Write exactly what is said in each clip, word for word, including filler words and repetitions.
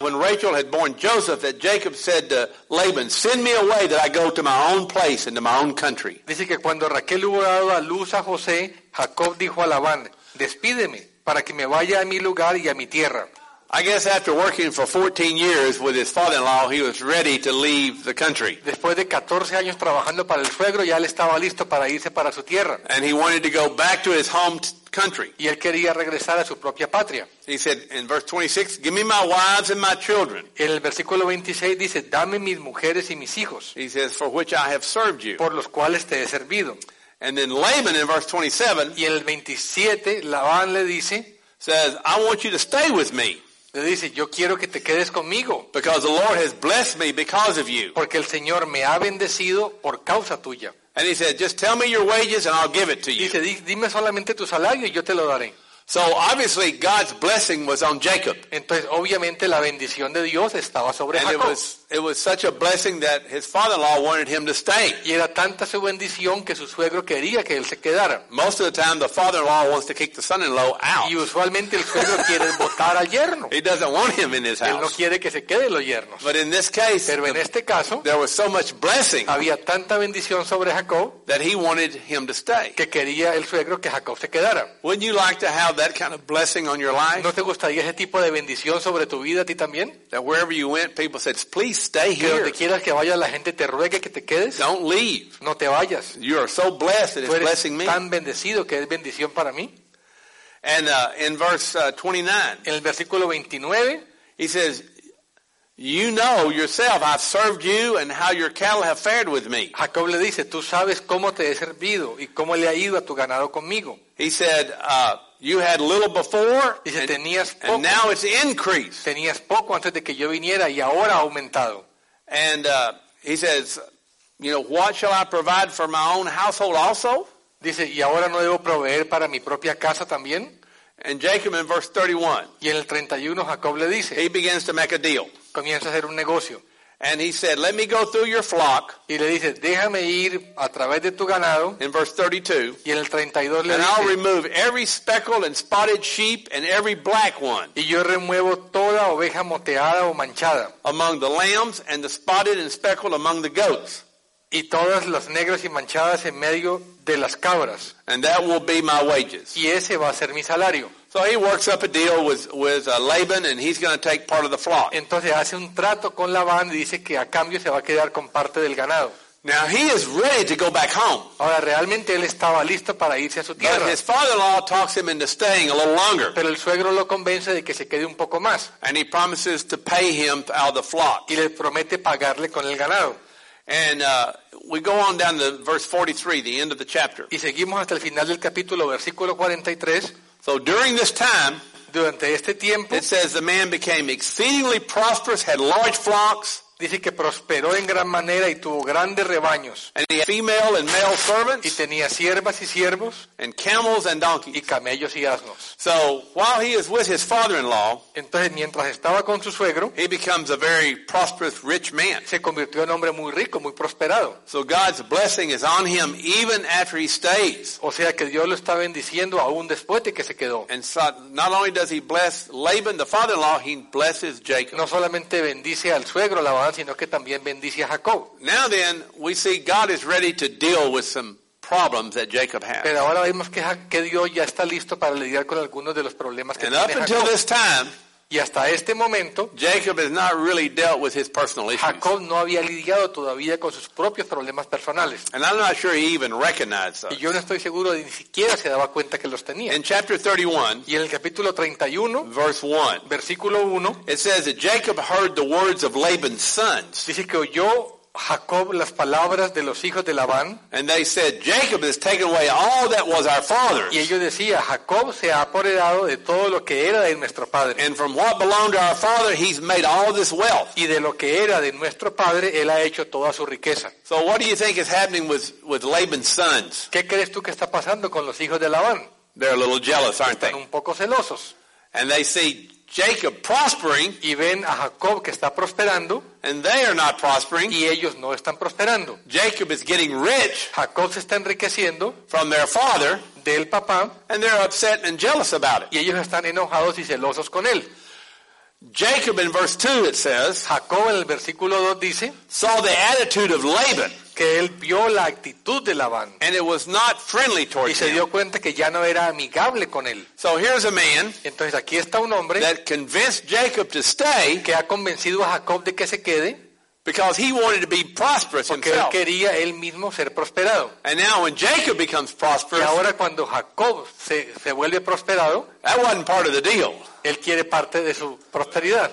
when Rachel had borne Joseph that Jacob said to Laban, send me away that I go to my own place and to my own country. Dice que cuando Raquel hubo dado a luz a José, Jacob dijo a Labán, despídeme para que me vaya a mi lugar y a mi tierra. I guess after working for fourteen years with his father-in-law, he was ready to leave the country. Después de catorce años trabajando para el suegro, ya él estaba listo para irse para su tierra. And he wanted to go back to his home t- country. Y él quería regresar a su propia patria. He said in verse twenty-six, give me my wives and my children. En el versículo veintiséis dice, dame mis mujeres y mis hijos, He says, for which I have served you. por los cuales te he servido. And then Laban in verse twenty-seven Y en el veintisiete, Labán le dice, says, I want you to stay with me le dice, yo quiero que te quedes conmigo, because the Lord has blessed me because of you. porque el Señor me ha bendecido por causa tuya. And he said, just tell me your wages and I'll give it to you. Dice, "Di- dime solamente tu salario y yo te lo daré." So obviously God's blessing was on Jacob. Entonces, obviamente, la bendición de Dios estaba sobre And it Jacob. was, it was such a blessing that his father-in-law wanted him to stay. Y era tanta su bendición que su suegro quería que él se quedara. Most of the time the father-in-law wants to kick the son-in-law out. Y usualmente el suegro quiere botar al yerno. He doesn't want him in his Él no house. quiere que se queden los yernos. But in this case, Pero en este caso, there was so much blessing había tanta bendición sobre Jacob that he wanted him to stay. que quería el suegro que Jacob se quedara. Wouldn't you like to have that kind of blessing on your life? ¿No te gustaría ese tipo de bendición sobre tu vida a ti también? That wherever you went, people said, please stay Que here. donde quieras que vayas la gente te ruegue que te quedes. Don't leave. No te vayas. You are so blessed that Tú it's eres blessing me. tan bendecido que es bendición para mí. And uh, in verse uh, twenty-nine, En el versículo veintinueve, he says, you know yourself, I've served you and how your cattle have fared with me. Jacob le dice, tú sabes cómo te he servido y cómo le ha ido a tu ganado conmigo. He said, uh, you had little before, Dice, and, tenías poco, and now it's increased. tenías poco antes de que yo viniera y ahora ha aumentado. And uh, he says, you know, what shall I provide for my own household also? Dice, y ahora no debo proveer para mi propia casa también. And Jacob in verse thirty-one, Y en el treinta y uno Jacob le dice, he begins to make a deal. comienza a hacer un negocio. And he said, let me go through your flock, Y le dice, déjame ir a través de tu ganado. in verse thirty-two, Y en el treinta y dos le and I'll dice, remove every speckled and spotted sheep and every black one y yo remuevo toda oveja moteada o manchada, among the lambs and the spotted and speckled among the goats. y todas las negras y manchadas en medio de las cabras. And that will be my wages. Y ese va a ser mi salario. So he works up a deal with, with uh, Laban, and he's going to take part of the flock. Entonces hace un trato con Labán y dice que a cambio se va a quedar con parte del ganado. Now he is ready to go back home. Ahora, realmente él estaba listo para irse a su But tierra, his father-in-law talks him into staying a little longer. pero el suegro lo convence de que se quede un poco más And he promises to pay him out of the flock. y le promete pagarle con el ganado. And uh, we go on down to verse forty-three, the end of the chapter. Y seguimos hasta el final del capítulo, versículo cuarenta y tres. So during this time, Durante este tiempo, it says the man became exceedingly prosperous, had large flocks, dice que prosperó en gran manera y tuvo grandes rebaños. and he had female and male Y servants, tenía siervas y siervos and camels and y donkeys. camellos y asnos. So while he is with his father-in-law, Entonces, mientras estaba con su suegro, he becomes a very prosperous, rich man. se convirtió en hombre muy rico, muy prosperado. So God's blessing is on him even after he stays. O sea que Dios lo está bendiciendo aún después de que se quedó. And so not only does he bless Laban, the father-in-law, he blesses Jacob. No solamente bendice al suegro Labán, sino que también bendice a Jacob. Now then, we see God is ready to deal with some problems that Jacob has. Pero ahora vemos que, Ja- que Dios ya está listo para lidiar con algunos de los problemas que And up tiene until Jacob. this time, Y hasta este momento, Jacob has not really dealt with his personal issues. Jacob no había lidiado todavía con sus propios problemas personales. And I'm not sure he even recognized Y those. yo no estoy seguro de ni siquiera se daba cuenta que los tenía. In chapter thirty-one, Y en el capítulo treinta y uno, verse one, versículo uno, it says that Jacob heard the words of Laban's sons. dice que oyó Jacob las palabras de los hijos de Labán. And they said, Jacob has taken away all that was our father's. Y ellos decían, Jacob se ha apoderado de todo lo que era de nuestro padre. And from what belonged to our father, he's made all this wealth. Y de lo que era de nuestro padre, él ha hecho toda su riqueza. So what do you think is happening with, with Laban's sons? ¿Qué crees tú que está pasando con los hijos de Labán? They're a little jealous, aren't Están they? un poco celosos. And they see Jacob prospering, Y ven a Jacob que está prosperando and they are not prospering. y ellos no están prosperando. Jacob is getting rich Jacob se está enriqueciendo from their father, del papá and they're upset and jealous about it. y ellos están enojados y celosos con él. Jacob in verse two, it says, Jacob en el versículo dos dice saw the attitude of Laban, que él vio la actitud de Labán and it was not friendly y towards se him. dio cuenta que ya no era amigable con él. So here's a man Entonces aquí está un hombre that convinced Jacob to stay que ha convencido a Jacob de que se quede because he wanted to be prosperous porque él himself. quería él mismo ser prosperado. And now when Jacob becomes Y prosperous, ahora cuando Jacob se, se vuelve prosperado, that wasn't part of the deal. él quiere parte de su prosperidad.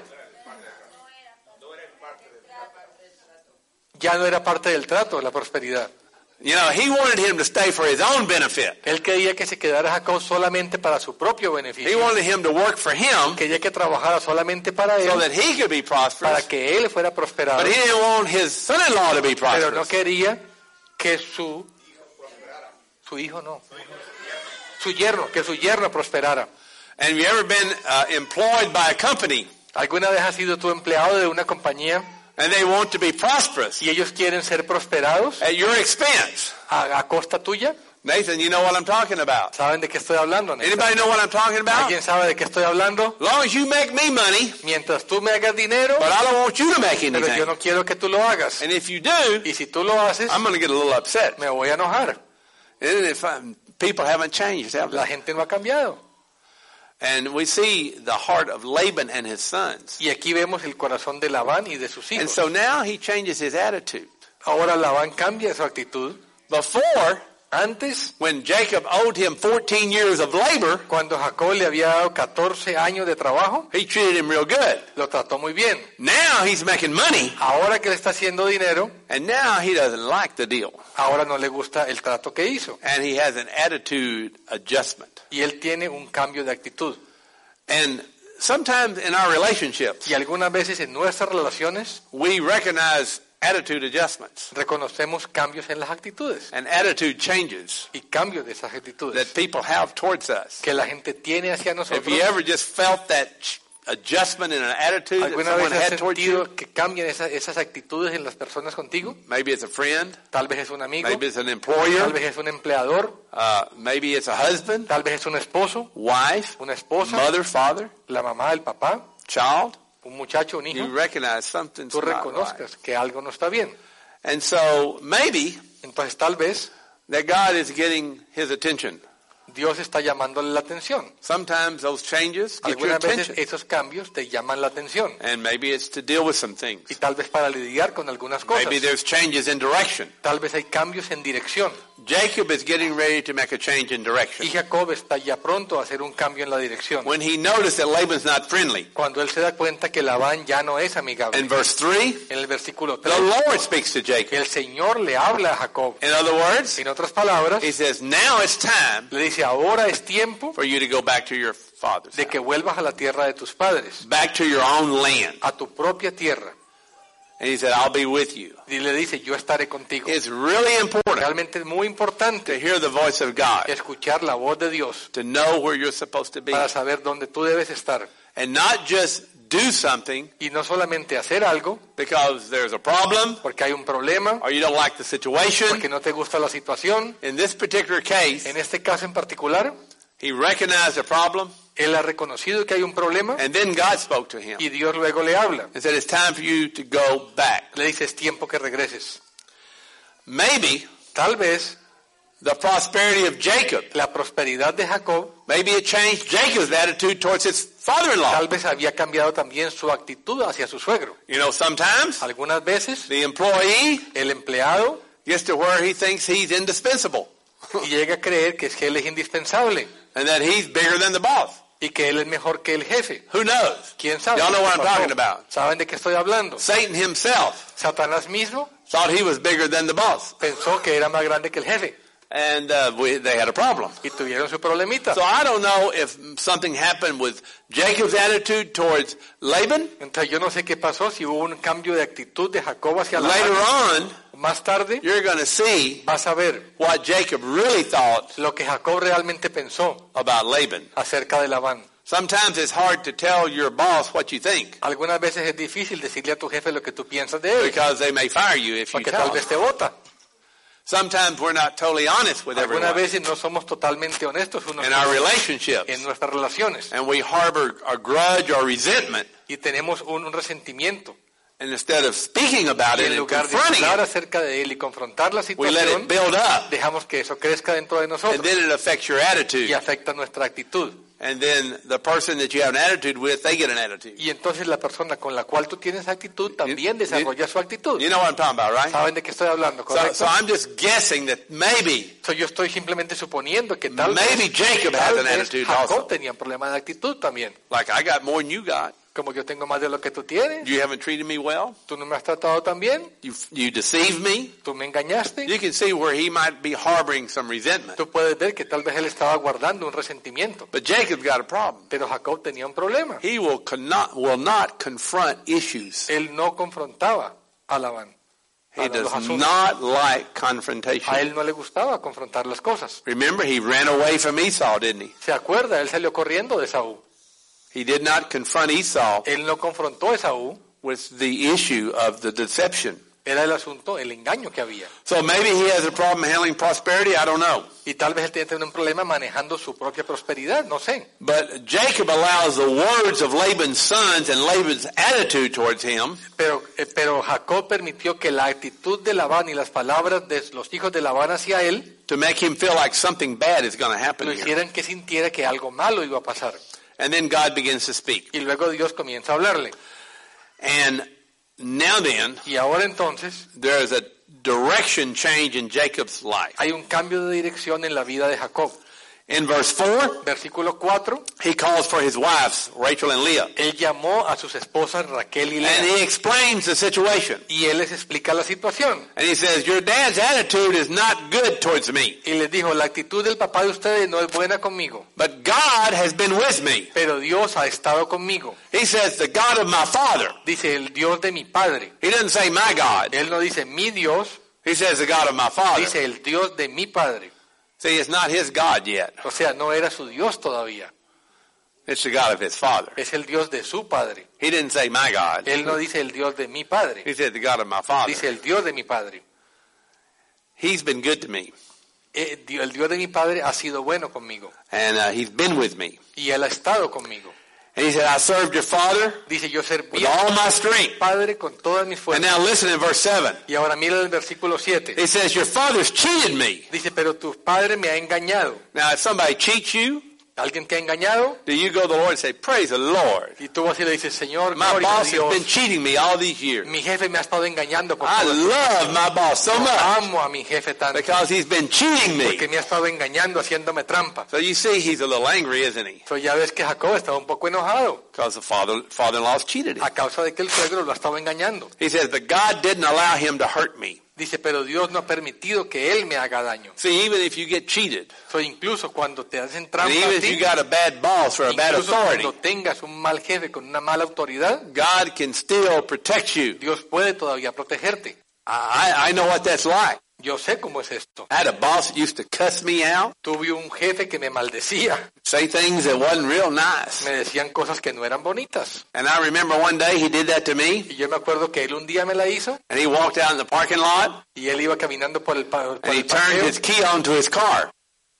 Ya no era parte del trato, la prosperidad. You know, he wanted him to stay for his own benefit. Él quería que se quedara Jacob solamente para su propio He beneficio. wanted him to work for him Quería que trabajara solamente para so él, that he could be para prosperous, que él fuera prosperado. but he didn't want his son-in-law to be Pero no prosperous. quería que su, su hijo no, su yerno, que su yerno prosperara. And have you ever been uh, employed by a company ¿Alguna vez has sido tú empleado de una compañía and they want to be prosperous y ellos quieren ser prosperados at your expense? a, a costa tuya? Nathan, you know what I'm talking about. ¿Saben de qué estoy hablando? Neta? Anybody know what I'm talking about? ¿Alguien sabe de qué estoy hablando? As long as you make me money, Mientras tú me hagas dinero, but I don't want you to make pero yo anything. no quiero que tú lo hagas. And if you do, Y si tú lo haces, I'm going to get a little upset. me voy a enojar. And if um, people haven't changed, have La they? gente no ha cambiado. And we see the heart of Laban and his sons. Y aquí vemos el corazón de Labán y de sus And hijos. so now he changes his attitude. Ahora Labán cambia su actitud. Before, Antes, when Jacob owed him fourteen years of labor, cuando Jacob le había dado catorce años de trabajo, he treated him real good. lo trató muy bien. Now he's making money, Ahora que le está haciendo dinero, and now he doesn't like the deal. ahora no le gusta el trato que hizo. And he has an attitude adjustment. Y él tiene un cambio de actitud. And sometimes in our relationships, Y algunas veces en nuestras relaciones we recognize attitude adjustments reconocemos cambios en las actitudes and attitude changes y cambios de esas that actitudes people have towards us. que la gente tiene hacia Have nosotros. you ever just felt that ch- adjustment in an attitude that ¿Alguna someone vez has had towards you? sentido que cambian esas, esas actitudes en las personas contigo? Maybe it's a friend, Tal vez es un amigo, maybe it's an tal employer, vez es un empleador, uh, maybe it's a husband, tal vez es un esposo, wife, una esposa, mother, father, la mamá, el papá, child. un muchacho, un hijo. You recognize something's Tú not right. reconozcas que algo no está bien. And so maybe Entonces tal vez that God is getting his attention. Dios está llamándole la atención. Sometimes those changes get your Algunas veces attention. esos cambios te llaman la atención. And maybe it's to deal with some things. Y tal vez para lidiar con algunas cosas. Maybe there's changes in direction. Tal vez hay cambios en dirección. Jacob is getting ready to make a change in direction. Y Jacob está ya pronto a hacer un cambio en la dirección. When he noticed that Laban's not friendly. Cuando él se da cuenta que Labán ya no es amigable. In verse three, En el versículo the tres, Lord speaks to Jacob. el Señor le habla a Jacob. In other words, En otras palabras, he says, now it's time le dice, ahora es tiempo for you to go back to your father's de house, que vuelvas a la tierra de tus padres, back to your own land. a tu propia tierra. And he said, I'll be with you. Y le dice, yo estaré contigo. It's really important Realmente es muy to importante hear the voice of God, escuchar la voz de Dios to know where you're supposed to be, para saber dónde tú debes estar. and not just do something Y no solamente hacer algo because there's a problem porque hay un problema, or you don't like the situation. porque no te gusta la situación. In this particular case, En este caso en particular, he recognized the problem, él ha reconocido que hay un problema and then God spoke to him y Dios luego le habla. and said, it's time for you to go back. Le dice, es tiempo que regreses. Maybe Tal vez the prosperity of Jacob, la prosperidad de Jacob, maybe it changed Jacob's attitude towards his father-in-law. tal vez había cambiado también su actitud hacia su suegro. You know, sometimes Algunas veces the employee el empleado gets to where he thinks he's indispensable llega a creer que es que él es indispensable and that he's bigger than the boss. y que él es mejor que el jefe. Who knows? ¿Quién sabe? Y'all know what ¿Qué I'm pasó? talking about. ¿Saben de qué estoy hablando? Satan himself Satanás mismo thought he was bigger than the boss, pensó que era más grande que el jefe and uh, we, they had a problem. y tuvieron su problemita. So I don't know if something happened with Jacob's attitude towards Laban. Entonces yo no sé qué pasó, si hubo un cambio de actitud de Jacob hacia la Later on, Más tarde you're going to see vas a ver what Jacob really thought lo que Jacob realmente pensó about Laban. acerca de Labán. Sometimes it's hard to tell your boss what you think Algunas veces es difícil decirle a tu jefe lo que tú piensas de él, because they may fire you if you porque tell tal them. vez te vota. Sometimes we're not totally honest with Algunas everyone veces no somos totalmente honestos unos in con our otros relationships, en nuestras relaciones and we harbor a grudge or resentment y tenemos un, un resentimiento. And instead of speaking about Y it en and lugar de confronting hablar it, acerca de él y confrontar la we let situación, it build up. dejamos que eso crezca dentro de And nosotros then it affects your y attitude. afecta nuestra actitud. And then the person that you have an attitude with, they get an attitude. Y entonces la persona con la cual tú tienes actitud también You- desarrolla su actitud. You know what I'm talking about, right? ¿Saben de qué estoy hablando? So, ¿Correcto? so I'm just guessing that maybe, So, yo estoy simplemente suponiendo que tal maybe vez, Jacob tal has an vez attitude Jacob also. tenía un problema de actitud también. Like I got more than you got. Como yo tengo más de lo que tú tienes, You haven't treated me well. tú no me has tratado tan bien, You, you deceived me. tú me engañaste. You can see where he might be harboring some resentment. Tú puedes ver que tal vez él estaba guardando un resentimiento. But Jacob's got a problem. Pero Jacob tenía un problema. He will cannot, will not confront issues. Él no confrontaba a Labán. He a los does asuntos. not like A confrontation. él no le gustaba confrontar las cosas. Remember, he ran away from Esau, didn't he? ¿Se acuerda? Él salió corriendo de Esaú. He did not confront Esau Él no confrontó a Esaú. with the issue of the deception. Era el asunto, el engaño que había. So maybe he has a problem handling prosperity, I don't know. Y tal vez él tiene que tener un problema manejando su propia prosperidad, no sé. But Jacob allows the words of Laban's sons and Laban's attitude towards him Pero, eh, pero Jacob permitió que la actitud de Labán y las palabras de los hijos de Labán hacia él to make him feel like something bad is going to happen lo here. hicieran que sintiera que algo malo iba a pasar. And then God begins to speak. Y luego Dios comienza a hablarle. And now then, Y ahora entonces there is a direction change in Jacob's life. hay un cambio de dirección en la vida de Jacob. In verse four, Versículo cuatro, he calls for his wives, Rachel and Leah. él llamó a sus esposas Raquel y And Lea. he explains the situation. Y él les explica la situación. And he says, your dad's attitude is not good towards me, Y les dijo, la actitud del papá de ustedes no es buena conmigo, but God has been with me. pero Dios ha estado conmigo. He says, the God of my father. Dice, el Dios de mi padre. He doesn't say my God. Él no dice mi Dios, He says the God of my father. dice el Dios de mi padre. See, it's not his God yet. O sea, no era su Dios todavía. It's the God of his father. Es el Dios de su padre. He didn't say my God. Él no dice el Dios de mi padre. He said the God of my father. Dice el Dios de mi padre. He's been good to me. Eh, Dios- El Dios de mi padre ha sido bueno conmigo. And uh, he's been with me. Y él ha estado conmigo. And he said, I served your father Dice, yo serví with a all my mi strength. padre con todas mis And fuerzas. now listen in verse seven. Y ahora mira el versículo siete. He says, your father's cheated me. Dice, pero tu padre me ha engañado. Now, if somebody cheats you, ¿Alguien te ha engañado? do you go to the Lord and say, praise the Lord. Y tú vas y le dices, Señor, My gloria a boss has Dios. been cheating me all these years. Mi jefe me ha estado engañando por I todo el love my boss so tiempo. much Amo a mi jefe tanto. because he's been cheating me. Porque me ha estado engañando, haciéndome trampa. So you see, he's a little angry, isn't he? So ya ves que Jacob estaba un poco enojado Because the father, father-in-law's cheated him. a causa de que el suegro lo ha estado engañando. He says, but God didn't allow him to hurt me. Dice, pero Dios no ha permitido que él me haga daño. See, even if you get cheated, So incluso cuando te hacen and trampa even a if you ti, got a bad boss or a bad incluso authority, cuando tengas un mal jefe con una mala autoridad, God can still protect you. Dios puede todavía protegerte. I, I know what that's like. Yo sé cómo es esto. I had a boss that used to cuss me out, Tuve un jefe que me maldecía. say things that wasn't real nice. Me decían cosas que no eran bonitas. And I remember one day he did that to me, Y yo me acuerdo que él un día me la hizo and he walked out in the parking lot, y él iba caminando por el, pa- por and he el turned paseo his key onto his car.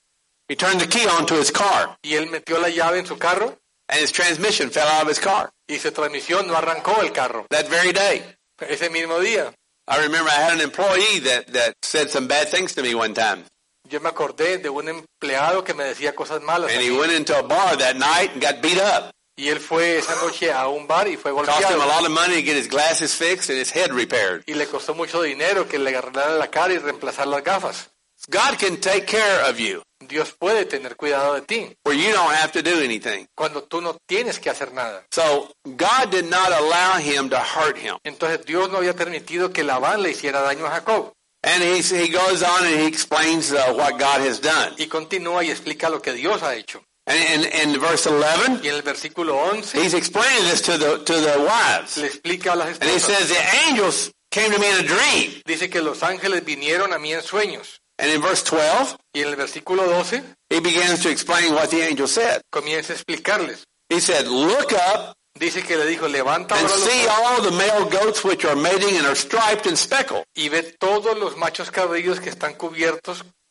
He turned the key onto his car, y él metió la llave en su carro and his transmission fell out of his car y su transmisión no arrancó el carro. that very day. Ese mismo día. I remember I had an employee that, that said some bad things to me one time. Yo me acordé de un empleado que me decía cosas malas. a And he mí. went into a bar that night and got beat up. Y él fue esa noche a un bar y fue Cost him a golpeado. lot of money to get his glasses fixed and his head repaired. Y le costó mucho dinero que le arreglaran la cara y reemplazar las gafas. God can take care of you Dios puede tener cuidado de ti where you don't have to do anything. cuando tú no tienes que hacer nada. So God did not allow him to hurt him. Entonces Dios no había permitido que Labán le hiciera daño a Jacob. And he, he goes on and he explains uh, what God has done. Y continúa y explica lo que Dios ha hecho. And in, in verse eleven, Y en el versículo once he's explaining this to the, to the wives. le explica a las And he esposas. says, the angels came to me in a dream. Dice que los ángeles vinieron a mí en sueños. And in verse twelve, Y en el versículo doce he begins to explain what the angel said. comienza a explicarles. He said, look up Dice que le dijo, levanta and ahora los see ojos all the male goats which are mating and are striped and speckled. y ve todos los machos cabríos que están cubiertos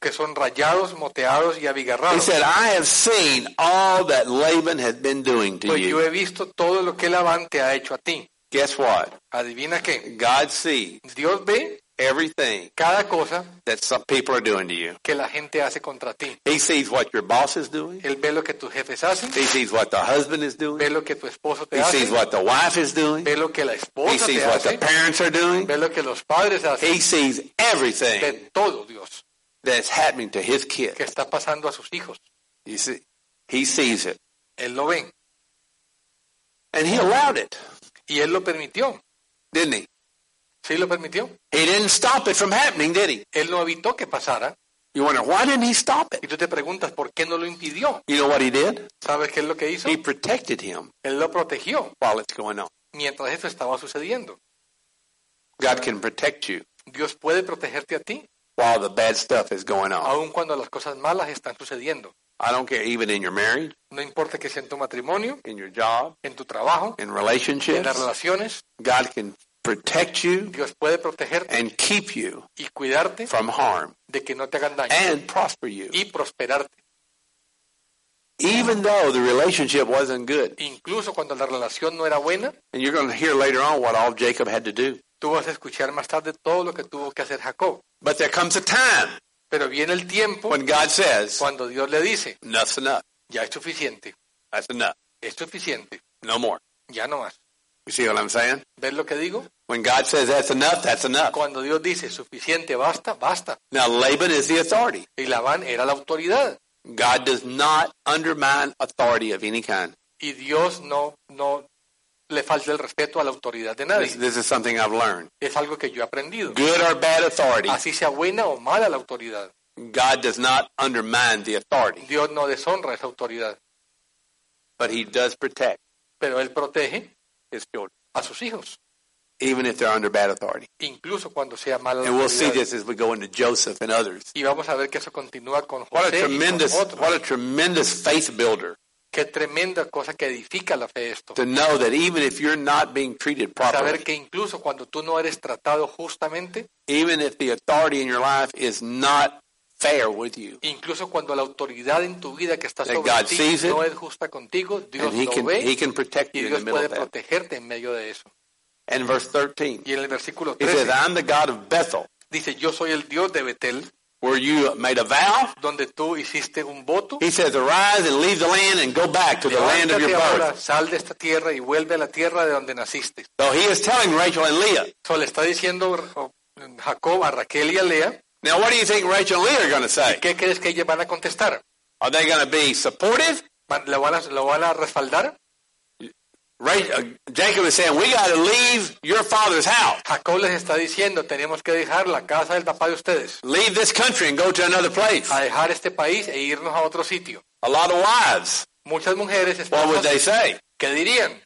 que son rayados, moteados y He abigarrados. said, I have seen all that Laban has been doing to Pues yo you. he visto todo lo que Labán te ha hecho a ti. Guess what? Adivina qué. God sees Dios ve everything cada cosa that some people are doing to you. que la gente hace contra ti. He sees what your boss is doing. Él ve lo que tus jefes hacen, He sees what the husband is doing. ve lo que tu esposo te He hace, sees what the wife is doing. ve lo que la He esposa sees te what the hace, parents are doing. ve lo que los padres hacen, He sees everything de todo, Dios, that's happening to his kid. que está pasando a sus hijos. You see, he sees it, Él lo ve and he allowed it, y Él lo permitió. didn't he? Sí lo permitió. He didn't stop it from happening, did he? Él no evitó que pasara. You wonder, why didn't he stop Y it? tú te preguntas, ¿por qué no lo impidió? You know what he did? ¿Sabes qué es lo que hizo? He protected him Él lo protegió while it's going on. mientras eso estaba sucediendo. God can protect you Dios puede protegerte a ti, while the bad stuff is going on. aun cuando las cosas malas están sucediendo. I don't care, even in your marriage, No importa que sea en tu matrimonio, in your job, en tu trabajo, in en relationships, las relaciones, God can protect you Dios puede protegerte and keep you y cuidarte from harm de que no te hagan daño and prosper you. y prosperarte. Even though the relationship wasn't good. Incluso cuando la relación no era buena, And you're going to hear later on what all Jacob had to do. tú vas a escuchar más tarde todo lo que tuvo que hacer Jacob. But there comes a time Pero viene el tiempo when God says, cuando Dios le dice, enough's enough. ya es suficiente, That's enough. es suficiente, No more. ya no más. You see what I'm saying? ¿Ves lo que digo? When God says that's enough, that's enough. Cuando Dios dice suficiente, basta, basta. Now Laban is the authority. Y Labán era la autoridad. God does not undermine authority of any kind. Y Dios no, no le falta el respeto a la autoridad de This, nadie. this is something I've learned. Es algo que yo he aprendido. Good or bad authority, Así sea buena o mala la autoridad. God does not undermine the authority, Dios no deshonra esa autoridad. but he does protect Pero Él protege his children, a sus hijos, even if they're under bad authority. incluso cuando sea mala la And we'll see autoridad. this as we go into Joseph and others. Y vamos a ver que eso continúa con What a José y con tremendous, otros. what a tremendous faith builder Qué tremenda cosa que edifica la fe esto. to know that even if you're not being treated Saber properly, que incluso cuando tú no eres tratado justamente, even if the authority in your life is not fair with you, incluso cuando la autoridad en tu vida que está That sobre God ti sees it, no es justa contigo, Dios and he lo can, ve he can protect y you in the Dios middle puede of that. protegerte en medio de eso. And verse thirteen, Y en el versículo he says, trece I'm the God of Bethel, dice, yo soy el Dios de Betel, where you made a vow. donde tú hiciste un voto. He says, arise and leave the land and go back to the land of your Levántate ahora, birth. sal de esta tierra y vuelve a la tierra de donde naciste. So he is telling Rachel and Leah. So, le está diciendo oh, Jacob a Raquel y a Lea, Now, what do you think Rachel and Leah are going to say? ¿qué crees que ellas van a contestar? Are they going to be supportive? ¿Van- ¿Lo van a, lo van a respaldar? Ra- uh, Jacob is saying, we got to leave your father's house. Jacob les está diciendo, tenemos que dejar la casa del papá de ustedes, Leave this country and go to another place. a dejar este país e irnos a otro sitio. A lot of wives. Muchas mujeres, What would they esposas, say? ¿qué dirían?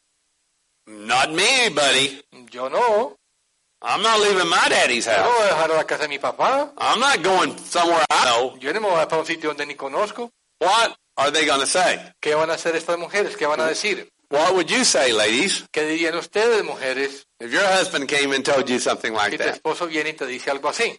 Not me, buddy. Yo no, I'm not leaving my daddy's yo no house. voy a dejar la casa de mi papá, I'm not going somewhere I know. yo no me voy a para un sitio donde ni conozco. What are they going to say? ¿Qué van a hacer estas mujeres? ¿Qué van a decir? What would you say, ladies, ¿Qué dirían ustedes, mujeres, if your husband came and told you something like si tu that? esposo viene y te dice algo así?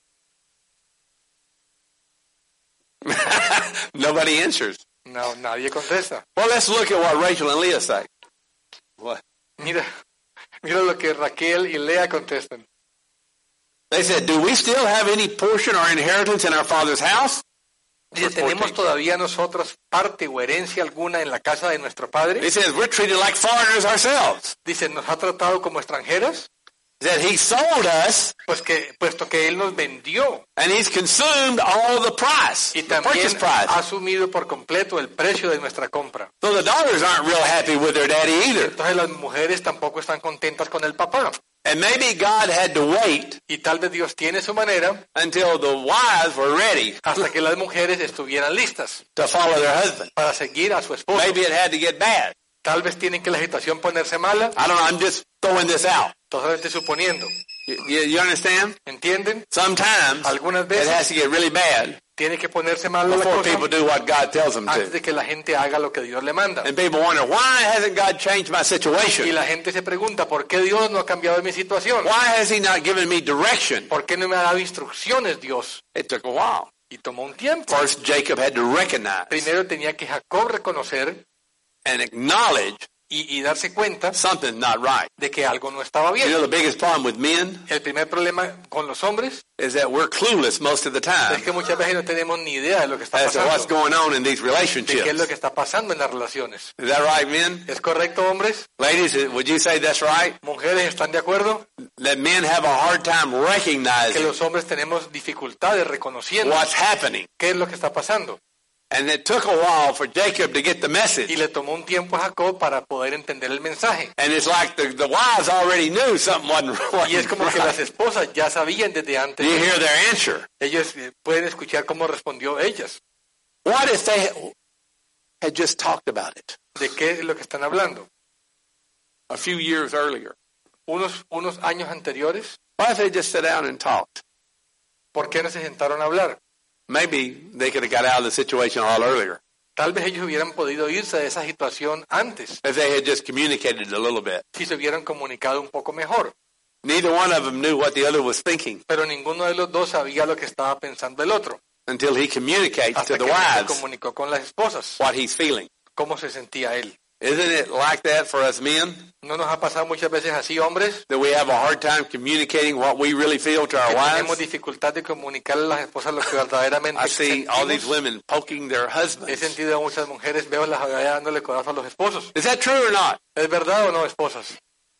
Nobody answers. No, nadie contesta. Well, let's look at what Rachel and Leah say. What? Mira, mira lo que Raquel y Lea contestan. They said, do we still have any portion or inheritance in our father's house? Dice, ¿tenemos todavía nosotros parte o herencia alguna en la casa de nuestro padre? He says, we're treated like foreigners ourselves. Dice, ¿nos ha tratado como extranjeras? He said, he sold us, Pues que, puesto que él nos vendió and he's consumed all the price, y the también purchase price. ha asumido por completo el precio de nuestra compra. So the daughters aren't real happy with their daddy either. Entonces las mujeres tampoco están contentas con el papá. And maybe God had to wait Y tal vez Dios tiene su manera until the wives were ready hasta que las mujeres estuvieran listas to follow their husband. para seguir a su esposo. Maybe it had to get bad. Tal vez tienen que la agitación ponerse mala, I don't know. I'm just throwing this out. totalmente suponiendo. You, you, you understand? ¿Entienden? Sometimes Algunas it veces has to get really bad tiene que ponerse mala la before cosa people do what God tells them antes to. de que la gente haga lo que Dios le manda. And people wonder, why hasn't God changed my Y situation? la gente se pregunta, ¿por qué Dios no ha cambiado mi situación? Why has he not given me direction? ¿Por qué no me ha dado instrucciones Dios? It took a while. Y tomó un tiempo. First, Jacob had to recognize Primero tenía que Jacob reconocer and acknowledge y, y darse cuenta something's not right. de que algo no estaba You know, bien. the biggest problem with men El primer problema con los hombres is that we're clueless most of the es time que muchas veces no tenemos ni idea de lo que está as to what's pasando, going on in these de qué es lo relationships. que está pasando en las relaciones. Is that right, men? ¿Es correcto, hombres? Ladies, would you say that's right? ¿Mujeres están de acuerdo? That men have a hard time Que recognizing los hombres tenemos dificultades reconociendo what's happening. qué es lo que está pasando. And it took a while for Jacob to get the Y message. le tomó un tiempo a Jacob para poder entender el mensaje. And it's like the, the wives already knew something wasn't, Y es wasn't como que las right. esposas ya sabían desde antes. You hear their answer. Ellos eh, pueden escuchar cómo respondió ellas. What if they had just talked about it ¿De qué es lo que están hablando? a few years earlier? Unos, unos años anteriores, What if they just sat down and talked? ¿por qué no se sentaron a hablar? Maybe they could have got out of the situation a lot earlier Tal vez ellos hubieran podido irse de esa situación antes, if they had just communicated a little bit. si se hubieran comunicado un poco mejor. Neither one of them knew what the other was thinking Pero ninguno de los dos sabía lo que estaba pensando el otro. until he communicates Hasta to que the se wives comunicó con las esposas what he's feeling. cómo se sentía él. Isn't it like that for us men? ¿No nos ha pasado muchas veces así, hombres? That we have a hard time communicating what we really feel to our Que tenemos wives? dificultad de comunicarle a las esposas lo que verdaderamente I see all these sentimos. women poking their He husbands. sentido a muchas mujeres, veo las allá dándole codazo a los esposos. Is that true or not? ¿Es verdad o no, esposas?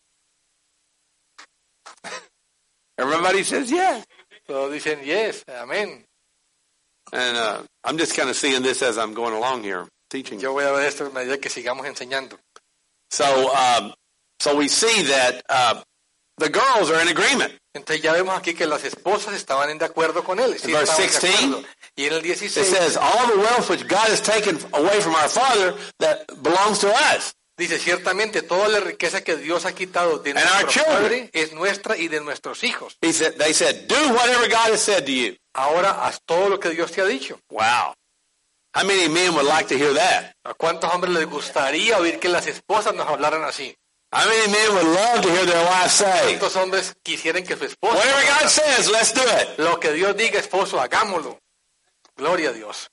Everybody says yes. Todos dicen, yes, amén. And uh, I'm just kind of seeing this as I'm going along here, teaching. Yo voy a ver esto a medida que sigamos enseñando. So, um, so we see that uh, the girls are in agreement. Entonces ya vemos aquí que las esposas estaban en de acuerdo con él. Sí, Verse estaban de sixteen. acuerdo. Y en el It dieciséis says, all the wealth which God has taken away from our father that belongs to us. dice, ciertamente toda la riqueza que Dios ha quitado de And our nuestro children. Padre es nuestra y de nuestros hijos. He said, they said, do whatever God has said to you. Ahora haz todo lo que Dios te ha dicho. Wow. How many men would like to hear that? ¿A cuántos hombres les gustaría oír que las esposas nos hablaran así? How many men would love to hear their wives say, ¿Cuántos hombres quisieran que su esposa... whatever God says, let's do it. Lo que Dios diga, esposo, hagámoslo. Gloria a Dios.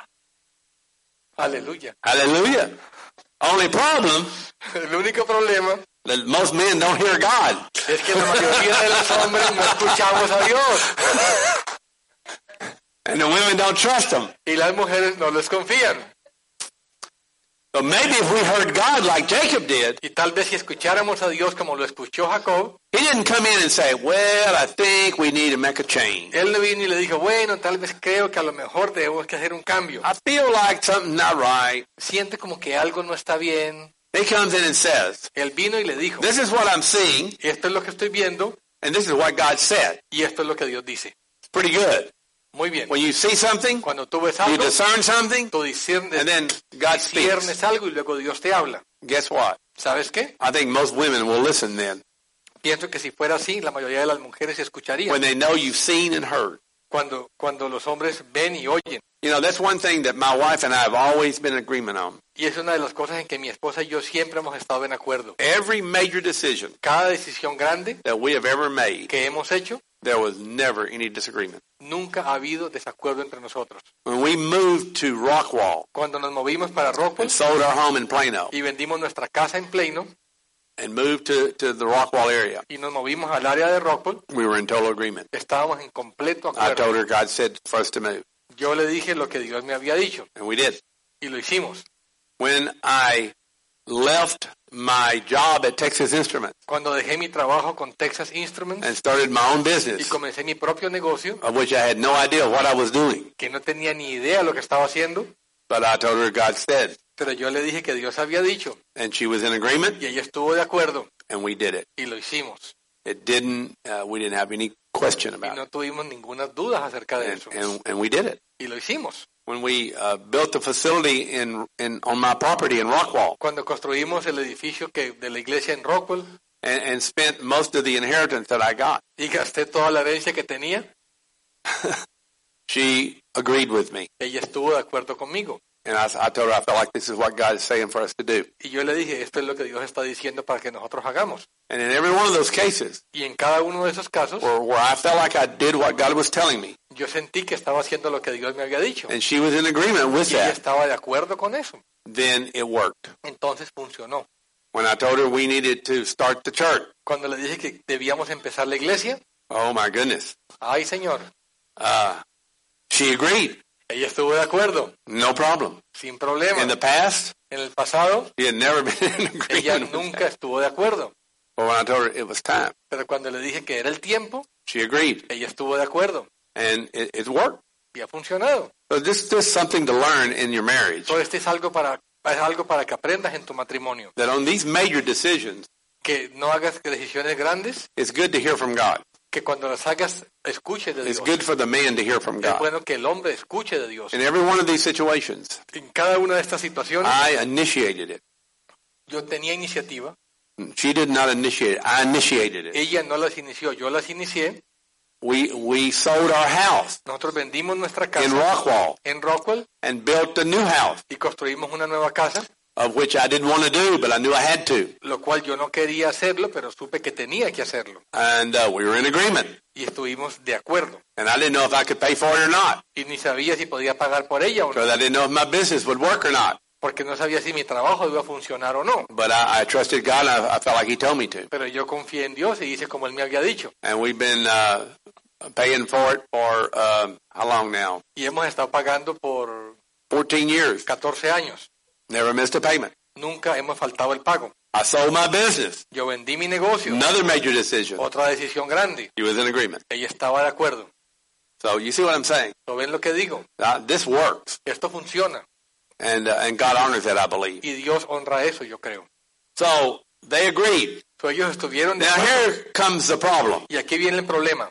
Aleluya. Hallelujah. Only problem, El único problema that most men don't hear God. es que la mayoría de los hombres no escuchamos a Dios. And the women don't trust him. Y las mujeres no les confían. But maybe if we heard God like Jacob did, Y tal vez si escucháramos a Dios como lo escuchó Jacob, he didn't come in and say, well, I think we need to make a change. él le vino y le dijo, bueno, tal vez creo que a lo mejor debemos que hacer un cambio. I feel like something's not right. Siente como que algo no está bien. He comes in and says, Él vino y le dijo, this is what I'm seeing, esto es lo que estoy viendo and this is what God said. y esto es lo que Dios dice. It's pretty good. Muy bien. When you see something, Cuando tú ves you algo, discern something, tú discernes, and then God speaks. discernes algo y luego Dios te habla. Guess what? ¿Sabes qué? I think most women will listen then Pienso que si fuera así, la mayoría de las mujeres escucharían. when they know you've seen and heard. Cuando, cuando los hombres ven y oyen. You know, that's one thing that my wife and I have always been in agreement on. Y es una de las cosas en que mi esposa y yo siempre hemos estado en acuerdo. Every major decision Cada decisión grande that we have ever made, que hemos hecho, there was never any disagreement. nunca ha habido desacuerdo entre nosotros. When we moved to Rockwall Cuando nos movimos para Rockwell and sold our home in Plano y vendimos nuestra casa en Plano and moved to, to the Rockwall area, y nos movimos al área de Rockwell, we were in total agreement. estábamos en completo I told acuerdo. her God said for us to move, Yo le dije lo que Dios me había dicho and we did. y lo hicimos. When I left my job at Texas Instruments Cuando dejé mi trabajo con Texas Instruments and started my own y business, comencé mi propio negocio, of which I had no idea what I was doing, que no tenía ni idea de lo que estaba haciendo, but I told her God said, pero yo le dije que Dios había dicho and she was in agreement, y ella estuvo de acuerdo and we did it. y lo hicimos. It didn't, uh, we didn't have any question Y about no it, tuvimos ninguna duda acerca de and, eso. and, and we did it. Y lo hicimos. When we uh, built the facility in, in on my property in Rockwall Cuando construimos el edificio que, de la iglesia en Rockwell and, and spent most of the inheritance that I got, y gasté toda la herencia que tenía, she agreed with me. ella estuvo de acuerdo conmigo. And I, I told her I felt like this is what God is saying for us to do. Y yo le dije, esto es lo que Dios está diciendo para que nosotros hagamos. And in every one of those cases Y en cada uno de esos casos, where, where I felt like I did what God was telling me, yo sentí que estaba haciendo lo que Dios me había dicho. and she was in agreement with Y ella that, estaba de acuerdo con eso. then it worked. Entonces funcionó. When I told her we needed to start the church, Cuando le dije que debíamos empezar la iglesia, oh my goodness, ay Señor, uh, she agreed. ella estuvo de acuerdo, No problem. sin problema. In the past, En el pasado, she had never been in ella agreement with nunca that. estuvo de acuerdo. But when I told her it was time, Pero cuando le dije que era el tiempo, she agreed. ella estuvo de acuerdo. And it, it worked. Y ha funcionado. So this, this is something to learn in your marriage, Todo esto es algo para, es algo para que aprendas en tu matrimonio. that on these major decisions, Que no hagas decisiones grandes, it's good to hear from God. que cuando las hagas, escuche de It's Dios. good for the man to hear from Es God. bueno que el hombre escuche de Dios. In every one of these situations, En cada una de estas situaciones, I initiated it. yo tenía iniciativa. She did not initiate it. I initiated it. Ella no las inició, yo las inicié. We we sold our house Nosotros vendimos nuestra in casa Rockwall en Rockwell and built a new house, y construimos una nueva casa, of which I didn't want to do, but I knew I had to. lo cual yo no quería hacerlo, pero supe que tenía que hacerlo. And uh, we were in agreement. Y estuvimos de acuerdo. And I didn't know if I could pay for it or not, Y ni sabía si podía pagar por ella o no, because I didn't know if my business would work or not. porque no sabía si mi trabajo iba a funcionar o no. But I, I trusted God, and I, I felt like He told me to. Pero yo confié en Dios y hice como Él me había dicho. And we've been uh, paying for it for, um, how long now? Y hemos estado pagando por fourteen years. catorce años. Never missed a payment. Nunca hemos faltado el pago. I sold my business. Yo vendí mi negocio. Another major decision. Otra decisión grande. He was in agreement. Ella estaba de acuerdo. So you see what I'm saying? ¿Lo ven lo que digo? Uh, this works. Esto funciona. And, uh, and God honors that, I believe. Y Dios honra eso, yo creo. So they agreed. So, ellos estuvieron de Now acuerdo. here comes the problem. Y aquí viene el problema.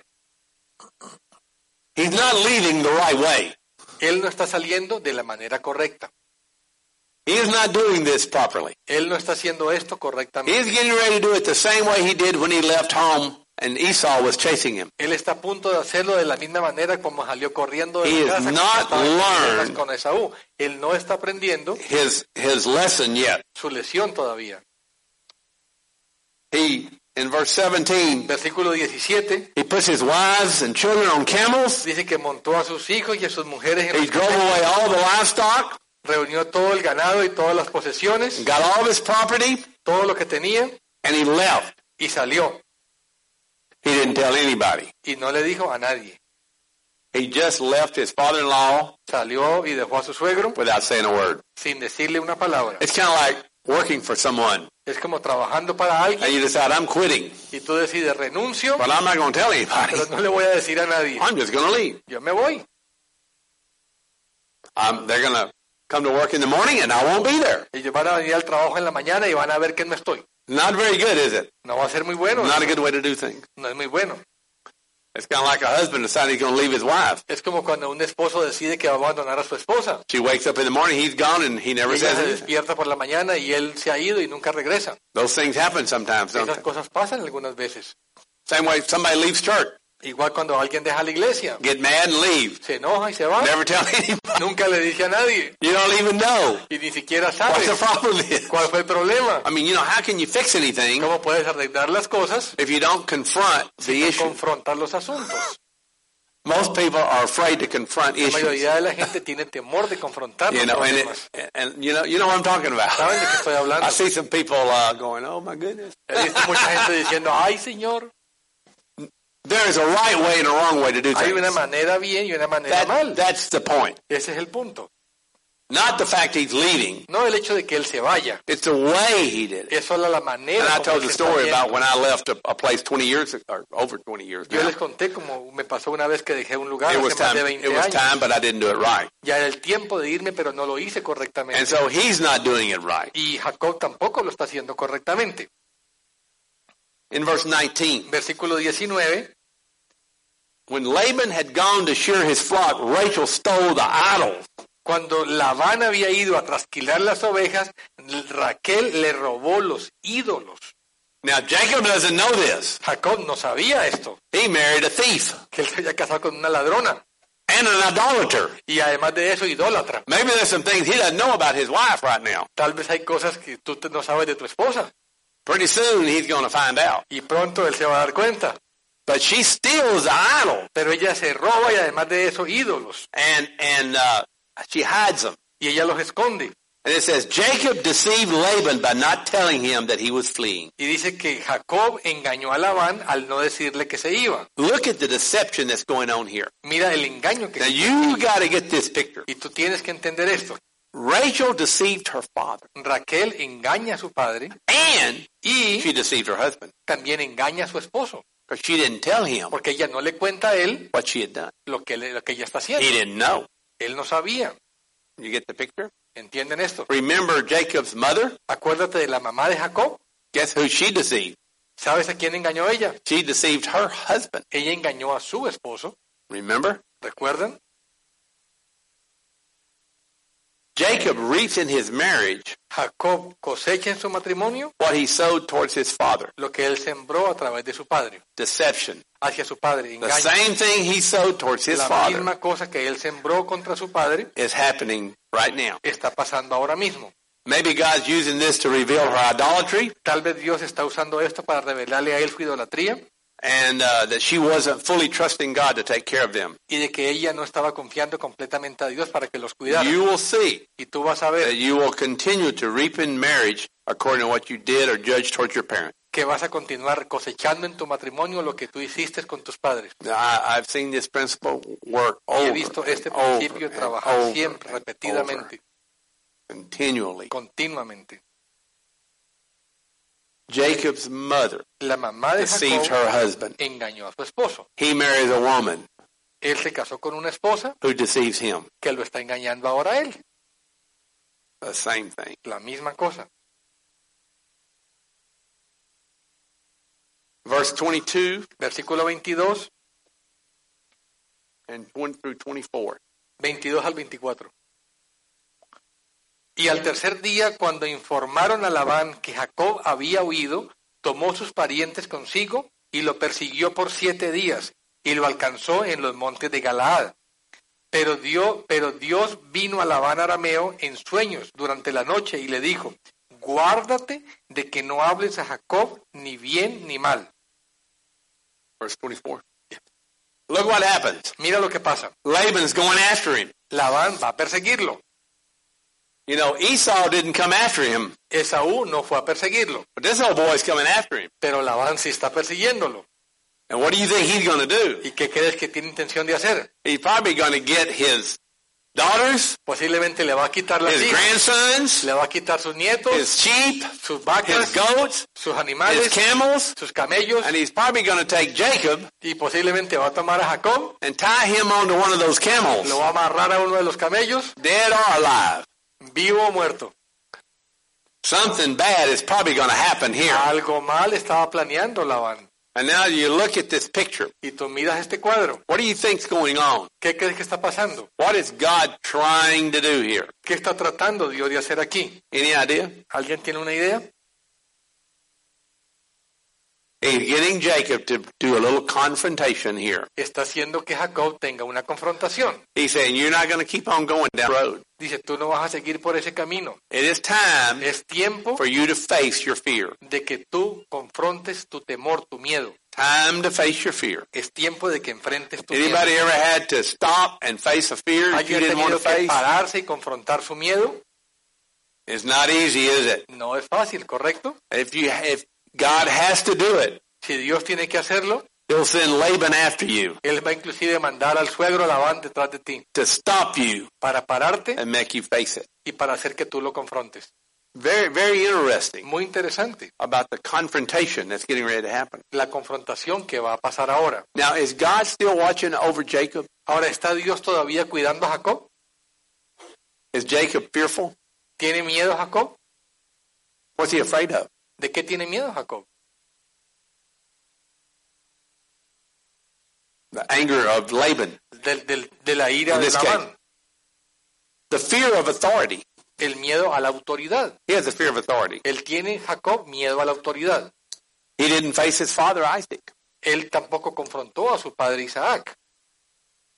He's not leading the right way. Él no está saliendo de la manera correcta. He is not doing this properly. Él no está haciendo esto He correctamente. is getting ready to do it the same way he did when he left home and Esau was chasing him. Él está a punto de hacerlo de la misma manera como salió corriendo de He la has casa not estaba en problemas learned con Esaú. Él no está aprendiendo His his lesson yet. su lección todavía. He in verse seventeen, Versículo diecisiete he puts his wives and children on camels. dice que montó a sus hijos y a sus mujeres en He los drove camellos, away all the livestock, reunió todo el ganado y todas las posesiones, got all of his property, todo lo que tenía and he left. y salió. He didn't tell anybody. Y no le dijo a nadie. He just left his father-in-law Salió y dejó a su suegro without saying a word. sin decirle una palabra. It's kind of like working for someone, Es como trabajando para alguien and you decide, I'm quitting, y tú decides renuncio, but I'm not going to tell anybody. pero no le voy a decir a nadie. I'm just going to leave. Yo me voy. Um, they're going to come to work in the morning, and I won't be there. Ellos van a venir al trabajo en la mañana y van a ver que no estoy. Not very good, is it? No va a ser muy bueno. Not a good way to do things. No es muy bueno. It's kind of like a husband deciding he's going to leave his wife. Es como cuando un esposo decide que va a abandonar a su esposa. She wakes up in the morning, he's gone, and he never Y ella says se anything. despierta por la mañana y él se ha ido y nunca regresa. Those things happen sometimes, don't Esas they? cosas pasan algunas veces. Same way somebody leaves church, Igual cuando alguien deja la iglesia. get mad and leave. Se enoja y se va. Never tell anybody. Nunca le dice a nadie. You don't even know Y ni siquiera what sabes the problem is. cuál fue el problema. I mean, you know, how can you fix anything ¿Cómo puedes arreglar las cosas if you don't confront the sin issue? confrontar los asuntos? Most people are afraid to confront La issues. mayoría de la gente tiene temor de confrontar los You know, and, problemas. it, and you know, you know what I'm talking about. ¿Saben de qué estoy hablando? I see some people uh, going, "Oh my goodness." He visto mucha gente diciendo, ay Señor, There is a right way and a wrong way to do hay una things. manera bien y una manera That, mal. that's the point. Ese es el punto. Not the fact he's leaving. No el hecho de que él se vaya. It's the way he did it. Es solo la manera And I como told él the se está story yendo. about when I left a, a place twenty years ago, or over twenty years Yo now. les conté como me pasó una vez que dejé un lugar It hace was más time. de veinte It was años. time, but I didn't do it right. Ya era el tiempo de irme, pero no lo hice correctamente. And so he's not doing it right. Y Jacob tampoco lo está haciendo correctamente. In verse nineteen, Versículo diecinueve. when Laban had gone to shear his flock, Rachel stole the idols. Cuando Labán había ido a trasquilar las ovejas, Raquel le robó los ídolos. Now Jacob doesn't know this. Jacob no sabía esto, He married a thief, que él se había casado con una ladrona. and an idolater. Y además de eso, idólatra. Maybe there's some things he doesn't know about his wife right now. Tal vez hay cosas que tú te- no sabes de tu esposa. Pretty soon he's going to find out. Y pronto él se va a dar cuenta. But she steals the idol, Pero ella se roba y además de eso, ídolos. and and uh, she hides them. Y ella los esconde. And it says, Jacob deceived Laban by not telling him that he was fleeing. Y dice que Jacob engañó a Labán al no decirle que se iba. Look at the deception that's going on here. Mira el engaño que Now se you got to get this picture. Y tú tienes que entender esto. Rachel deceived her father, Raquel engaña a su padre and y she deceived her husband también engaña a su esposo. because she didn't tell him Porque ella no le cuenta a él what she had done. lo que, le- lo que ella está He haciendo. didn't know. Él no sabía. You get the picture? ¿Entienden esto? Remember Jacob's mother? Acuérdate de la mamá de Jacob. Guess who she deceived? ¿Sabes a quién engañó ella? She deceived her husband. Ella engañó a su esposo. Remember? ¿Recuerdan? Jacob reaps in his marriage Jacob cosecha en su matrimonio what he sowed towards his father. lo que él sembró a través de su padre. Deception. Hacia su padre, The engaño. same thing he sowed towards his La father misma cosa que él sembró contra su padre is happening right now. está pasando ahora mismo. Maybe God's using this to reveal her idolatry Tal vez Dios está usando esto para revelarle a él su idolatría and uh, that she wasn't fully trusting God to take care of them. y de que ella no estaba confiando completamente a Dios para que los cuidara. You will see Y tú vas a that ver you will continue to reap in marriage according to what you did or judged towards your parents. que vas a continuar cosechando en tu matrimonio lo que tú hiciste con tus padres. Now, I, I've seen this principle work Y he over visto and este over principio and trabajar over siempre, and repetidamente, over, continually. continuamente. Jacob's mother La mamá de deceived Jacob her husband. engañó a su esposo. He marries a woman Él se casó con una esposa who deceives him. que lo está engañando ahora a él. The same thing. La misma cosa. Verse twenty-two Versículo veintidós, and twenty through twenty-four. veintidós al veinticuatro. Y al tercer día, cuando informaron a Labán que Jacob había huido, tomó sus parientes consigo y lo persiguió por siete días y lo alcanzó en los montes de Galaad. Pero Dios, pero Dios vino a Labán arameo en sueños durante la noche y le dijo, guárdate de que no hables a Jacob ni bien ni mal. Verse twenty-four. Look what happens. Mira lo que pasa. Laban's going after him. Labán va a perseguirlo. You know, Esau didn't come after him, Esaú no fue a perseguirlo, but this old boy's coming after him. pero Labán sí está persiguiéndolo. And what do you think he's going to do? ¿Y qué crees que tiene intención de hacer? He's probably going to get his daughters, Posiblemente le va a quitar las his hijas, grandsons, le va a quitar sus nietos, his sheep, sus his vacas, goats, sus his animales, camels, sus camellos, and he's probably going to take Jacob y posiblemente va a tomar a Jacob, and tie him onto one of those camels, lo va a amarrar a uno de los camellos, dead or alive. vivo o muerto. Something bad is probably going to happen here. Algo mal estaba planeando Labán. And now you look at this picture. Y tú miras este cuadro. What do you think's going on? ¿Qué crees que está pasando? What is God trying to do here? ¿Qué está tratando Dios de hacer aquí? Any idea? ¿Alguien tiene una idea? He's getting Jacob to do a little confrontation here. Está haciendo que Jacob tenga una confrontación. He's saying, you're not going to keep on going down the road. Dice, tú no vas a seguir por ese camino. It is time Es tiempo for you to face your fear. de que tú confrontes tu temor, tu miedo. Time to face your fear. Es tiempo de que enfrentes tu miedo. Anybody ever had to stop and face a fear that you ¿Alguien ha didn't want tenido to que face? pararse y confrontar su miedo? It's not easy, is it? No es fácil, ¿correcto? If you, if God has to do it, Si Dios tiene que hacerlo, He'll send Laban after you Él va inclusive a mandar al suegro Labán detrás de ti to stop you para pararte and make you face it. y para hacer que tú lo confrontes. Very, very interesting Muy interesante about the confrontation that's getting ready to happen. la confrontación que va a pasar ahora. Now, is God still watching over Jacob? Ahora, ¿está Dios todavía cuidando a Jacob? Is Jacob fearful? ¿Tiene miedo Jacob? What's he afraid of? ¿De qué tiene miedo Jacob? The anger of Laban. Del, del, de la ira In de this Labán. The fear of authority. El miedo a la autoridad. He has a fear of authority. Él tiene, Jacob, miedo a la autoridad. He didn't face his father Isaac. Él tampoco confrontó a su padre Isaac.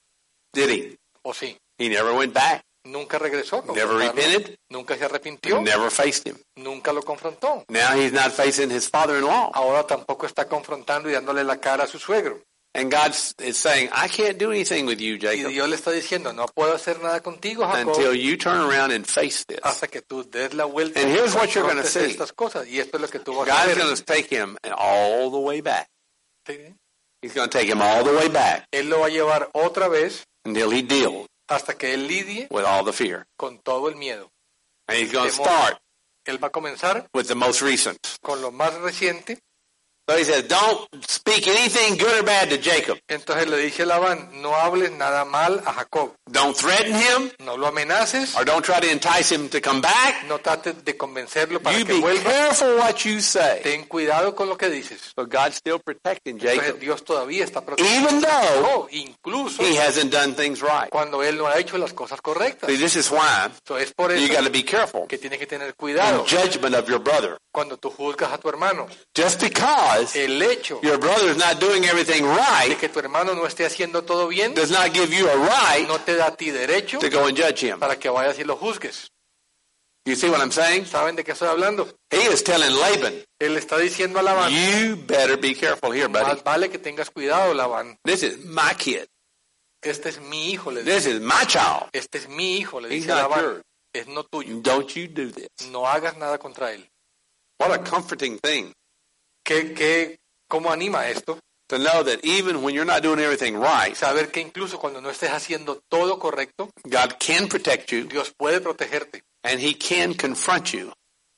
Did he? ¿O sí? He never went back. Nunca regresó a Never confrontarlo. repented. Nunca se arrepintió. Never faced him. Nunca lo confrontó. Now he's not facing his father-in-law. Ahora tampoco está confrontando y dándole la cara a su suegro. And God is saying, I can't do anything with you, Y Jacob, Dios le está diciendo, no puedo hacer nada contigo, Jacob, until you turn around and face this. hasta que tú des la vuelta And y here's what you're gonna confrontes see. estas cosas. Y esto es lo que tú vas a God's ver. going to take him all the way back. Sí. He's going to take him all the way back Él lo va a llevar otra vez until he deals hasta que él lidie with all the fear. con todo el miedo. And he's going to Temor. start Él va a comenzar with the most recent. con lo más reciente. So he says, don't speak anything good or bad to Jacob. Entonces le dice Labán, no hables nada mal a Jacob. Don't threaten him No lo amenaces, or don't try to entice him to come back. no trates de convencerlo para You que be vuelva. careful what you say. Ten cuidado con lo que dices. So God's still protecting Entonces Jacob, Dios todavía está protegiendo. even though No, incluso he hasn't done things right. cuando él no ha hecho las cosas correctas. See, this is why So, es por you eso got to be careful que tienes que tener in cuidado judgment of your brother. cuando tú juzgas a tu hermano. Just because El hecho your brother is not doing everything de right que tu hermano no esté haciendo todo bien does not give you a right no te da a ti derecho to go and judge him. para que vayas y lo juzgues. You see what I'm saying? ¿Saben de qué estoy hablando? He is telling Laban, Él está diciendo a Labán, you better be careful here, buddy. más vale que tengas cuidado, Labán. This is my kid. Este es mi hijo, le dice. This is my child. Este es mi hijo, le He's dice a not Labán. yours. Es no tuyo. Don't you do this. No hagas nada contra él. What a comforting thing ¿Qué, qué, ¿Cómo anima esto? to know that even when you're not doing everything right, Saber que incluso cuando no estés haciendo todo correcto, God can protect you Dios puede protegerte. and He can confront you.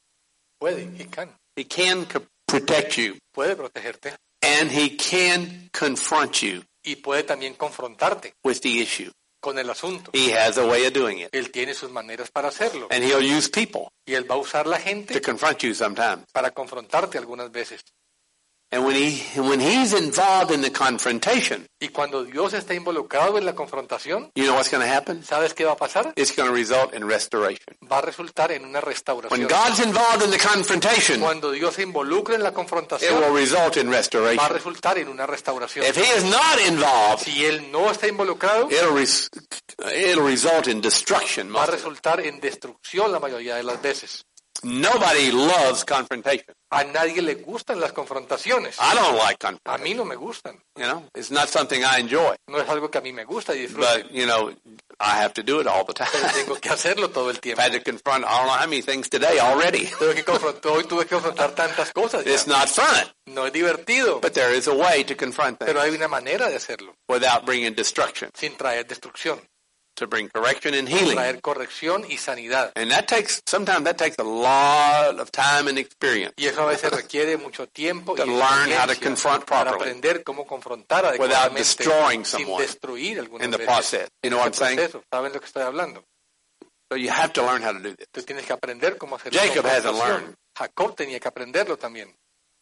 Puede, he can. He can co- protect you Puede protegerte. and He can confront you Y puede también confrontarte with the issue. con el asunto. He has a way of doing it. Él tiene sus maneras para hacerlo. And He'll use people Y él va a usar la to gente confront you sometimes. para confrontarte algunas veces. And when he when he's involved in the confrontation, Y cuando Dios está involucrado en la confrontación, you know what's going to happen? ¿sabes qué va a pasar? It's going to result in restoration. Va a resultar en una When restauración. God's involved in the confrontation, Cuando Dios se involucra en la it confrontación, will result in va a restoration. resultar en una restauración. If he is not involved, Si él no está involucrado, it'll res- it'll result in destruction. va a most of it. resultar en destrucción la mayoría de las veces. Nobody loves confrontation. A nadie le gustan las confrontaciones. I don't like A confrontation. mí no me gustan. You know, it's not something I enjoy. No es algo que a mí me gusta y disfruto. But you know, I have to do it all the Pero time. tengo que hacerlo todo el I've tiempo. had to confront I don't know how many things today already. Tuve que confrontar, hoy tuve que confrontar tantas cosas. ya. It's not fun, No es divertido, but there is a way to confront things pero hay una manera de hacerlo without bringing destruction, sin traer destrucción, to bring correction and healing. traer corrección y sanidad. And that takes, sometimes that takes a lot of time and experience Y eso a veces requiere mucho tiempo To y learn how to experiencia confront para properly aprender cómo confrontar without adecuadamente destroying sin someone destruir algunas in the veces process. You know what I'm este saying? proceso. ¿Saben lo que estoy hablando? So you have to learn how to do this. Tú tienes que aprender cómo hacer Jacob hasn't confrontación. learned. Jacob tenía que aprenderlo también.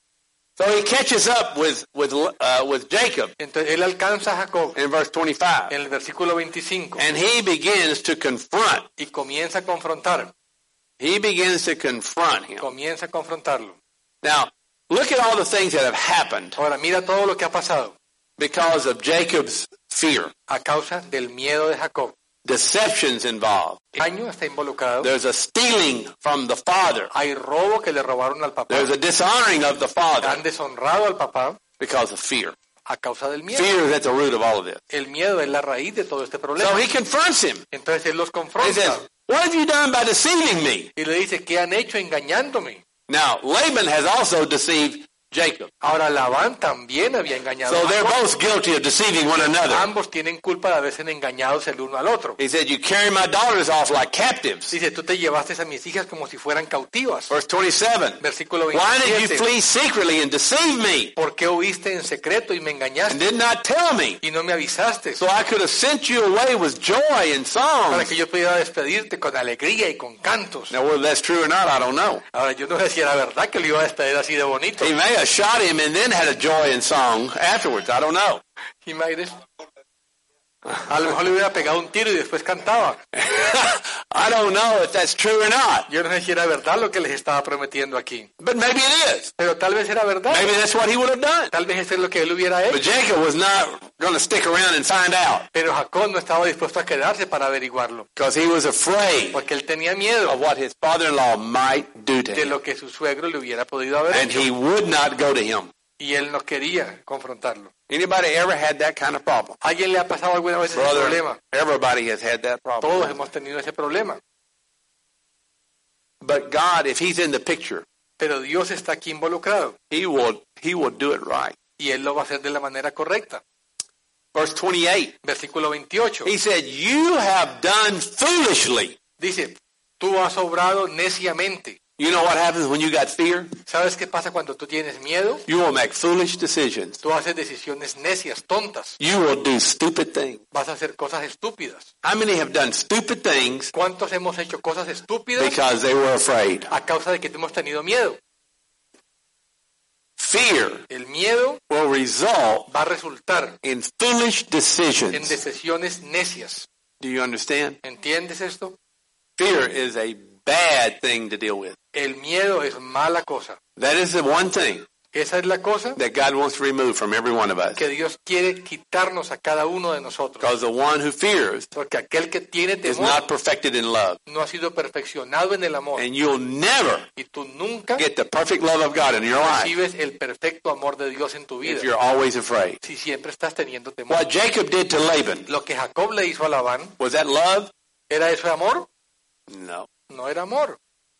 So he catches up with, with, uh, with Jacob Entonces él alcanza a Jacob in verse twenty-five. en el versículo veinticinco And he begins to confront. y comienza a confrontar, He begins to confront him. comienza a confrontarlo. Now, look at all the things that have happened Ahora mira todo lo que ha pasado because of Jacob's fear. a causa del miedo de Jacob. Deception's involved. El año está involucrado. There's a stealing from the father. Hay robo que le robaron al papá. There's a dishonoring of the father Han deshonrado al papá because of fear. a causa del miedo. Fear is at the root of all of this. El miedo es la raíz de todo este problema. So he confronts him. Entonces él los He confronta says, what have you done by deceiving me? y le dice, ¿qué han hecho engañándome? Now, Laban has also deceived Jacob. Ahora Labán también había engañado So a they're Jacob. both guilty of deceiving one another. Ambos tienen culpa de haberse engañados el uno al otro. He said, you carry my daughters off like captives. Dice, tú te llevaste a mis hijas como si fueran cautivas. Verse twenty-seven. Versículo Why did you veintisiete. flee secretly and deceive me ¿Por qué huiste en secreto y me and engañaste did not tell me? y no me avisaste? So I could have sent you away with joy and Para songs. que yo pudiera despedirte con alegría y con cantos. Now, whether that's true or not, I don't know. Ahora, yo no sé si era verdad que lo iba a despedir así de bonito. He may have shot him and then had a joy and song afterwards. I don't know. Imagínese. A lo mejor le hubiera pegado un tiro y después cantaba. I don't know if that's true or not. Yo no sé si era verdad lo que les estaba prometiendo aquí. But maybe it is. Pero tal vez era verdad. Maybe that's what he would have done. Tal vez eso es lo que él hubiera But hecho. Jacob was not going to stick around and find out Pero Jacob no estaba dispuesto a quedarse para averiguarlo, because he was afraid porque él tenía miedo of what his father-in-law might do to de him. lo que su suegro le hubiera podido haber And hecho. he would not go to him. Y él no quería confrontarlo. Anybody ever had that kind of problem? ¿A alguien le ha pasado alguna vez ese Brother, problema? everybody has had that Todos problem. hemos tenido ese problema. But God, if he's in the picture, Pero Dios está aquí involucrado he will, he will do it right. y Él lo va a hacer de la manera correcta. Verse twenty-eight, Versículo veintiocho. he said, you have done foolishly. Dice, tú has obrado neciamente. You know what happens when you got fear? ¿Sabes qué pasa cuando tú tienes miedo? You will make foolish decisions. Tú haces decisiones necias, tontas. You will do stupid things. Vas a hacer cosas estúpidas. How many have done stupid things ¿Cuántos hemos hecho cosas estúpidas because they were afraid? a causa de que hemos tenido miedo? Fear El miedo will result va a resultar in foolish en decisions. decisiones necias. Do you understand? ¿Entiendes esto? Fear is a bad thing to deal with. El miedo es mala cosa. That is the one thing Esa es la cosa that God wants to remove from every one of us. que Dios quiere quitarnos a cada uno de nosotros. Because the one who fears Porque aquel que tiene is temor not perfected in love. no ha sido perfeccionado en el amor. And you'll never Y tú nunca get the perfect love of God in your life recibes el perfecto amor de Dios en tu vida if you're always afraid. si siempre estás teniendo temor. What Jacob did to Laban, Lo que Jacob le hizo a Labán, was that love? ¿era eso amor? No. No era amor.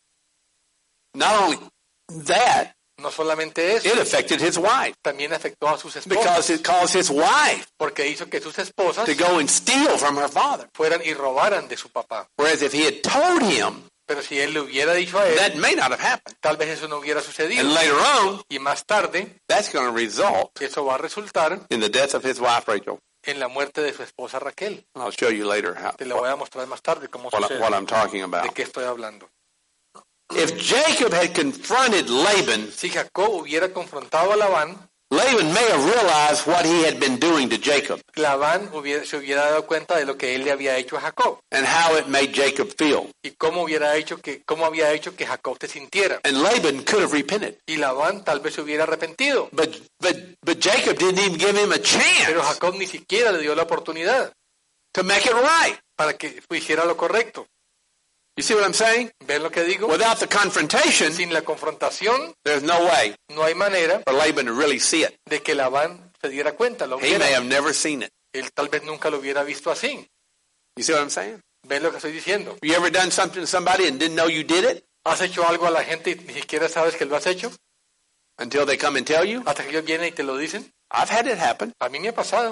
Not only that, No solamente eso, it affected his wife también afectó a sus because esposas, it caused his wife porque hizo que sus esposas to go and steal from her father. fueran y robaran de su papá. Whereas if he had told him, Pero si él le hubiera dicho a él, that may not have happened. tal vez eso no hubiera sucedido. And later on, Y más tarde, that's going to result eso va a resultar in the death of his wife Rachel. en la muerte de su esposa Raquel. I'll show you later how, Te lo voy a mostrar más tarde cómo what, sucede, what I'm talking de about. qué estoy hablando. If Jacob had confronted Laban, Si Jacob hubiera confrontado a Labán, Laban may have realized what he had been doing to Jacob Labán hubiera, se hubiera dado cuenta de lo que él le había hecho a Jacob and how it made Jacob feel. y cómo hubiera hecho que cómo había hecho que Jacob se sintiera. And Laban could have repented. Y Labán tal vez se hubiera arrepentido, But, but, but Jacob didn't even give him a pero chance Jacob ni siquiera le dio la oportunidad to make it right. para que hiciera lo correcto. You see what I'm saying? ¿Ven lo que digo? Without the confrontation, Sin la confrontación there's no way no hay manera for Laban to really see it. de que Labán se diera cuenta. Lo He may hubiera, have never seen it. él tal vez nunca lo hubiera visto así. You see what I'm saying? ¿Ven lo que estoy diciendo? You ever done something to somebody and didn't know you did it ¿Has hecho algo a la gente y ni siquiera sabes que lo has hecho? until they come and tell you? Hasta que ellos vienen y te lo dicen. I've had it happen. A mí me ha pasado.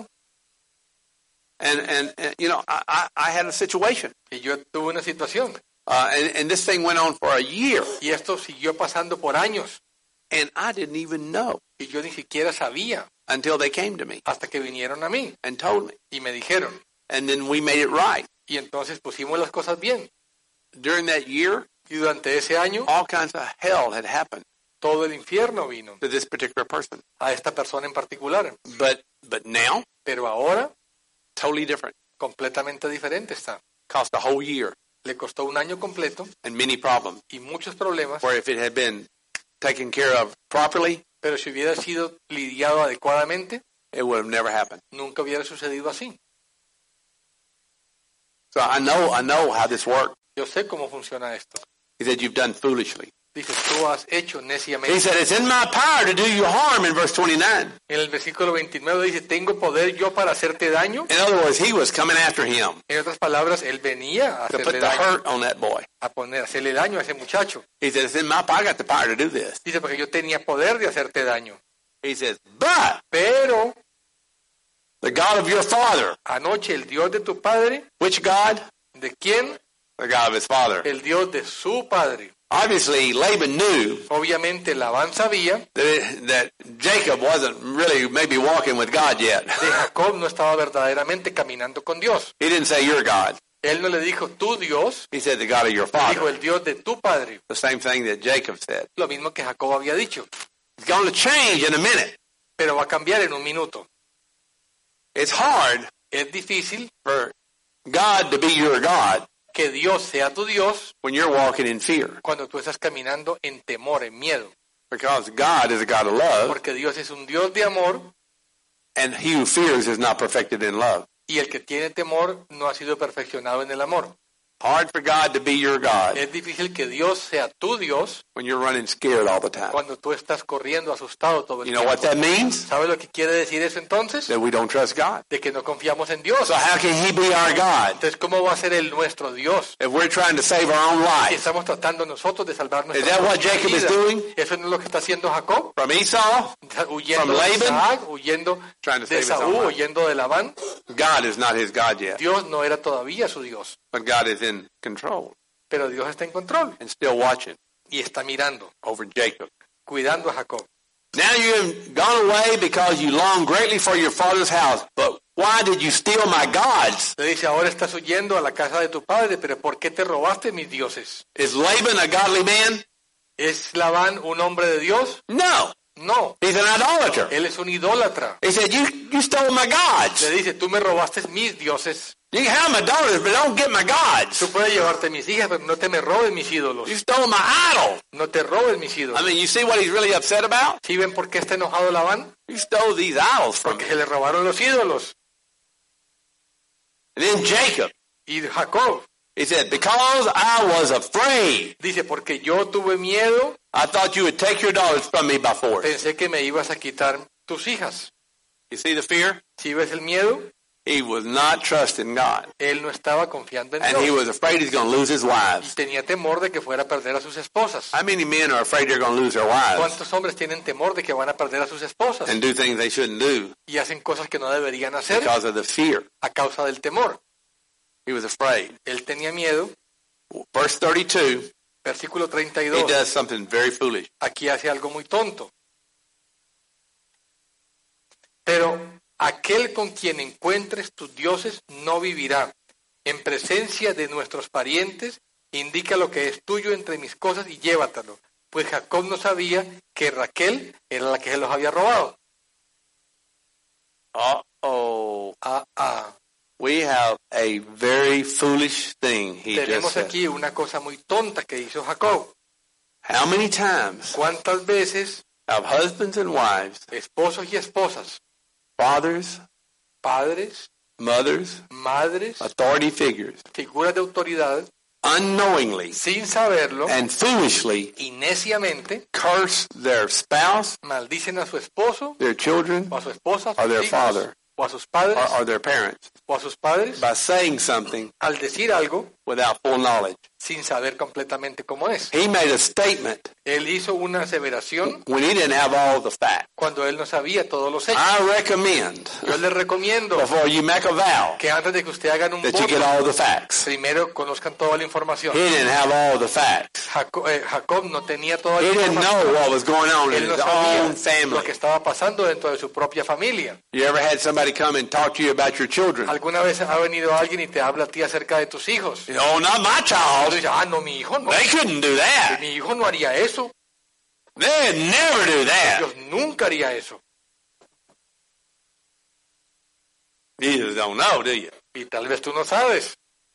And, and, and you know, I, I, I had a situation. Y yo tuve una situación. Uh, and, and this thing went on for a year. Y esto siguió pasando por años. And I didn't even know Y yo ni siquiera sabía until they came to me hasta que vinieron a mí and told me. y me dijeron. And then we made it right. Y entonces pusimos las cosas bien. During that year, Y durante ese año, all kinds of hell had happened todo el infierno vino to this particular person. a esta persona en particular. But but now, Pero ahora, totally different. completamente diferente está. Cost a whole year Le costó un año completo and many problems. y muchos problemas, Where if it had been taken care of properly, pero si hubiera sido lidiado adecuadamente, it would have never happened. nunca hubiera sucedido así. So I know I know how this works. Yo sé cómo funciona esto. He said, you've done foolishly. Dice, tú has hecho He neciamente. said, it's in my power to do you harm in verse twenty-nine. En el versículo veintinueve dice, ¿tengo poder yo para hacerte daño? In other words, he was coming after him En otras palabras, él venía a to put hacerle the daño, hurt on that boy. a poner, a hacerle daño a ese muchacho. He said, it's in my power. I got the power to do this. Dice, porque yo tenía poder de hacerte daño. He says, but Pero the God of your father, anoche el Dios de tu padre, which God? ¿de quién? The God of his father. El Dios de su padre. Obviously, Laban knew Obviamente Labán sabía that, it, that Jacob wasn't really maybe walking with God yet. que Jacob no estaba verdaderamente caminando con Dios. He didn't say, you're God. Él no le dijo, tu Dios, He said, the God of your dijo father. el Dios de tu padre. The same thing that Jacob said. Lo mismo que Jacob había dicho. It's going to change in a minute. Pero va a cambiar en un minuto. It's hard Es difícil for God to be your God que Dios sea tu Dios when you're walking in fear. cuando tú estás caminando en temor, en miedo. Because God is a God of love, Porque Dios es un Dios de amor and And he who fears is not perfected in love. Y el que tiene temor no ha sido perfeccionado en el amor. Hard for God to be your God Es difícil que Dios sea tu Dios when you're running scared all the time. cuando tú estás corriendo asustado todo el You know tiempo. what that means? ¿Sabes lo que quiere decir eso entonces? That we don't trust God. De que no confiamos en Dios. So how can he be our God Entonces, ¿cómo va a ser Él nuestro Dios? if we're trying to save our own Si life? estamos tratando nosotros de salvar nuestra Is that what propia Jacob is vida. doing? ¿Eso no es lo que está haciendo Jacob? From Esau? Huyendo From de Laban? Isaac, huyendo Trying to de save his Saúl, own life. huyendo de Labán. God is not his God yet. Dios no era todavía su Dios, But God is in control pero Dios está en control and still watching y está mirando, over Jacob. cuidando a Jacob. Now you have gone away because you long greatly for your father's house. But why did you steal my gods? Le dice, ahora estás huyendo a la casa de tu padre, pero ¿por qué te robaste mis dioses? Is Laban a godly man? ¿Es Labán un hombre de Dios? No. No, He's an idolater. él es un idólatra. He said, you, you stole my gods. Le dice, tú me robaste mis dioses. You can have my daughters, but don't get my gods. Tú puedes llevarte mis hijas, pero no te me robes mis ídolos. You stole my idol. No te robes mis ídolos. I mean, you see what he's really upset about? ¿Sí ven por qué está enojado Labán? You stole these idols from me. Porque se le robaron los ídolos. And then Jacob, Y Jacob he said, because I was afraid, dice, porque yo tuve miedo, I thought you would take your daughters from me by force. pensé que me ibas a quitar tus hijas. You see the fear? ¿Sí ves el miedo? He was not trusting God. Él no estaba confiando en And he Dios. was afraid he's going to lose his Y wives. tenía temor de que fuera a perder a sus esposas. How many men are afraid they're going to lose their wives ¿Cuántos hombres tienen temor de que van a perder a sus esposas? and do things they shouldn't do Y hacen cosas que no deberían hacer because of the fear? a causa del temor. He was afraid. Él tenía miedo. Verse thirty-two, Versículo treinta y he dos. does something very foolish. Aquí hace algo muy tonto. Pero aquel con quien encuentres tus dioses no vivirá. En presencia de nuestros parientes, indica lo que es tuyo entre mis cosas y llévatelo. Pues Jacob no sabía que Raquel era la que se los había robado. Uh-oh. Ah, ah. We have a very foolish thing he just Tenemos said. aquí una cosa muy tonta que hizo Jacob. How many times ¿Cuántas veces have husbands and wives, esposos y esposas, fathers, padres, mothers, madres, authority figures, figuras de autoridad, unknowingly sin saberlo and foolishly y neciamente curse their spouse, maldicen a su esposo their children, o a su esposa, a or sus their hijos, father, o a sus padres or, or their parents o a sus padres by saying something al decir algo without full knowledge? sin saber completamente cómo es? He made a statement Él hizo una aseveración when he didn't have all the facts. cuando él no sabía todos los hechos. I recommend, Yo le recomiendo before you make a vow, que antes de que usted hagan un that you get voto, all the facts. primero conozcan toda la información. He didn't have all the facts. Jacob, eh, Jacob no tenía toda la He didn't información. know what was going on in Él no his sabía own lo family. que estaba pasando dentro de su propia familia. You ever had somebody come and talk to you about your children? ¿Alguna vez ha venido alguien y te habla a ti acerca de tus hijos? Oh, not my Tú child. dices, ah, no, mi hijo no. They couldn't do that. Mi hijo no haría eso. They'd never do that. Dios nunca haría eso. You just don't know, do you? Y tal vez tú no sabes.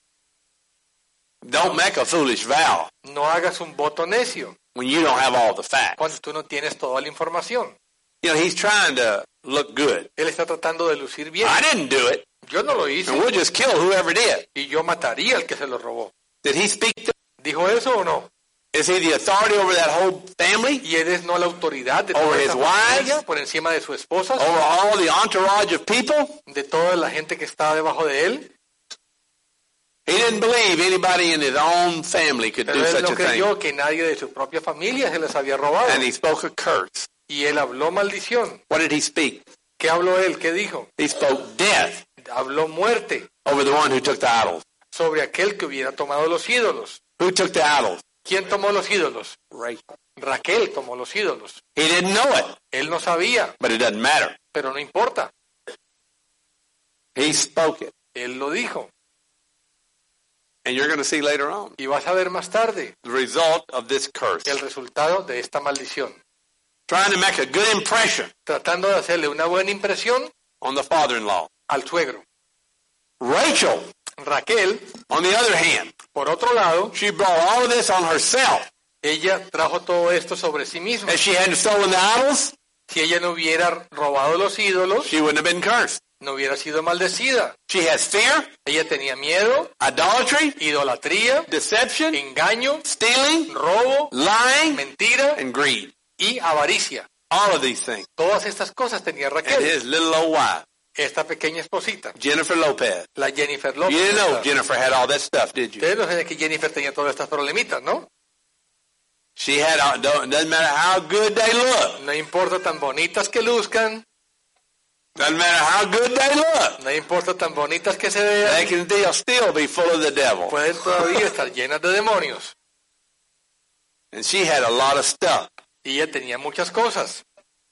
Don't make a foolish vow No hagas un voto necio when you don't have all the facts. cuando tú no tienes toda la información. You know, he's trying to look good. Él está tratando de lucir bien. I didn't do it, Yo no lo hice and we'll just kill whoever did. y yo mataría al que se lo robó. Did he speak to? ¿Dijo eso o no? Is he the authority over that whole family? ¿Y él es no la autoridad de Over toda his esa wives? familia por encima de su esposa, Over all the entourage of people? de toda la gente que está debajo de él? He didn't believe anybody in his own family could Pero do él such no a thing. creyó que nadie de su propia familia se les había robado. And he spoke a curse. Y él habló maldición. What did he speak? ¿Qué habló él? ¿Qué dijo? He spoke death Habló muerte over the one who took the idols. sobre aquel que hubiera tomado los ídolos. Who took the idols? ¿Quién tomó los ídolos? Rachel. Raquel tomó los ídolos. He didn't know it, Él no sabía, but it doesn't matter. pero no importa. He spoke it. Él lo dijo. And you're going to see later on Y vas a ver más tarde the result of this curse. el resultado de esta maldición. Trying to make a good impression Tratando de hacerle una buena impresión on the father-in-law. al suegro. Rachel, Raquel, on the other hand, por otro lado, she brought all of this on herself. ella trajo todo esto sobre sí misma. If she hadn't stolen the idols, Si ella no hubiera robado los ídolos, she wouldn't have been cursed. no hubiera sido maldecida. She has fear, Ella tenía miedo, idolatry, idolatría, deception, engaño, stealing, robo, lying, mentira and greed. y avaricia. All of these things. Todas estas cosas tenía And Raquel, his little old wife, esta pequeña esposita, Jennifer Lopez. la Jennifer You Lopez. didn't know Jennifer had all that stuff, did you? Ustedes no saben que Jennifer tenía todas estas problemitas, ¿no? She had, all, don't, doesn't matter how good they look. No importa tan bonitas que luzcan, Doesn't matter how good they look. no importa tan bonitas que se They vean, can they'll still be full of the devil. pueden todavía estar llenas de demonios. And she had a lot of stuff. Y ella tenía muchas cosas.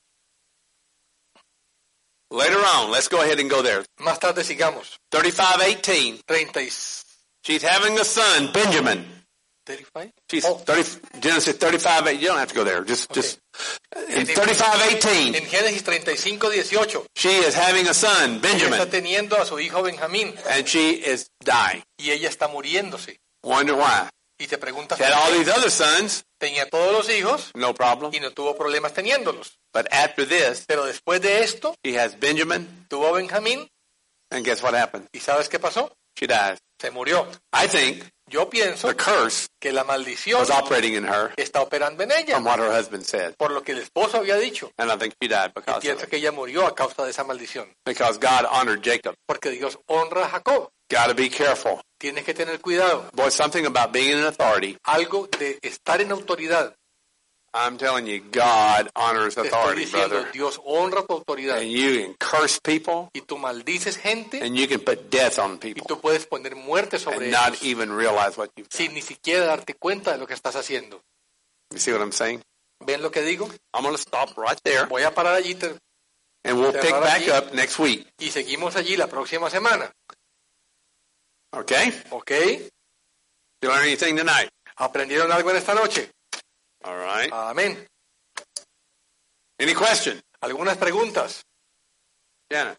Later on, let's go ahead and go there. Más tarde sigamos. thirty-five eighteen. treinta y... She's having a son, Benjamin. ¿treinta y cinco? She's Oh. thirty. Genesis thirty-five. eight. You don't have to go there. Just, Okay. just. In thirty-five eighteen, En Génesis treinta y cinco, dieciocho, she is having a son, ella está Benjamin, teniendo a su hijo Benjamín and she is dying. y ella está muriéndose. Wonder why? Y te preguntas, She had all these other sons, tenía todos los hijos no problem. y no tuvo problemas teniéndolos. But after this, Pero después de esto, she has Benjamin, tuvo Benjamín and guess what happened? y ¿sabes qué pasó? She dies. Se murió. I think Yo pienso the curse que la maldición was operating in her está operando en ella, from what her husband said, por lo que el esposo había dicho. and I think she died Y because of pienso it. que ella murió a causa de esa maldición. Because God honored Jacob. Porque Dios honra a Jacob. Got to be careful. Tienes que tener cuidado. Boy, something about being in authority. Algo de estar en autoridad. I'm telling you, God honors Te estoy authority, diciendo, brother. Dios honra tu autoridad. And you can curse people, Y tú maldices gente and you can put death on y people, tú puedes poner muerte sobre and not ellos even realize what you've done. sin ni siquiera darte cuenta de lo que estás haciendo. You see what I'm saying? ¿Ven lo que digo? I'm going to stop right there, Voy a parar allí te- and we'll pick back up next week. y seguimos allí la próxima semana. Okay? ¿Ok? You learn anything tonight? ¿Aprendieron algo en esta noche? All right. Amén. Any question? ¿Algunas preguntas? Janet?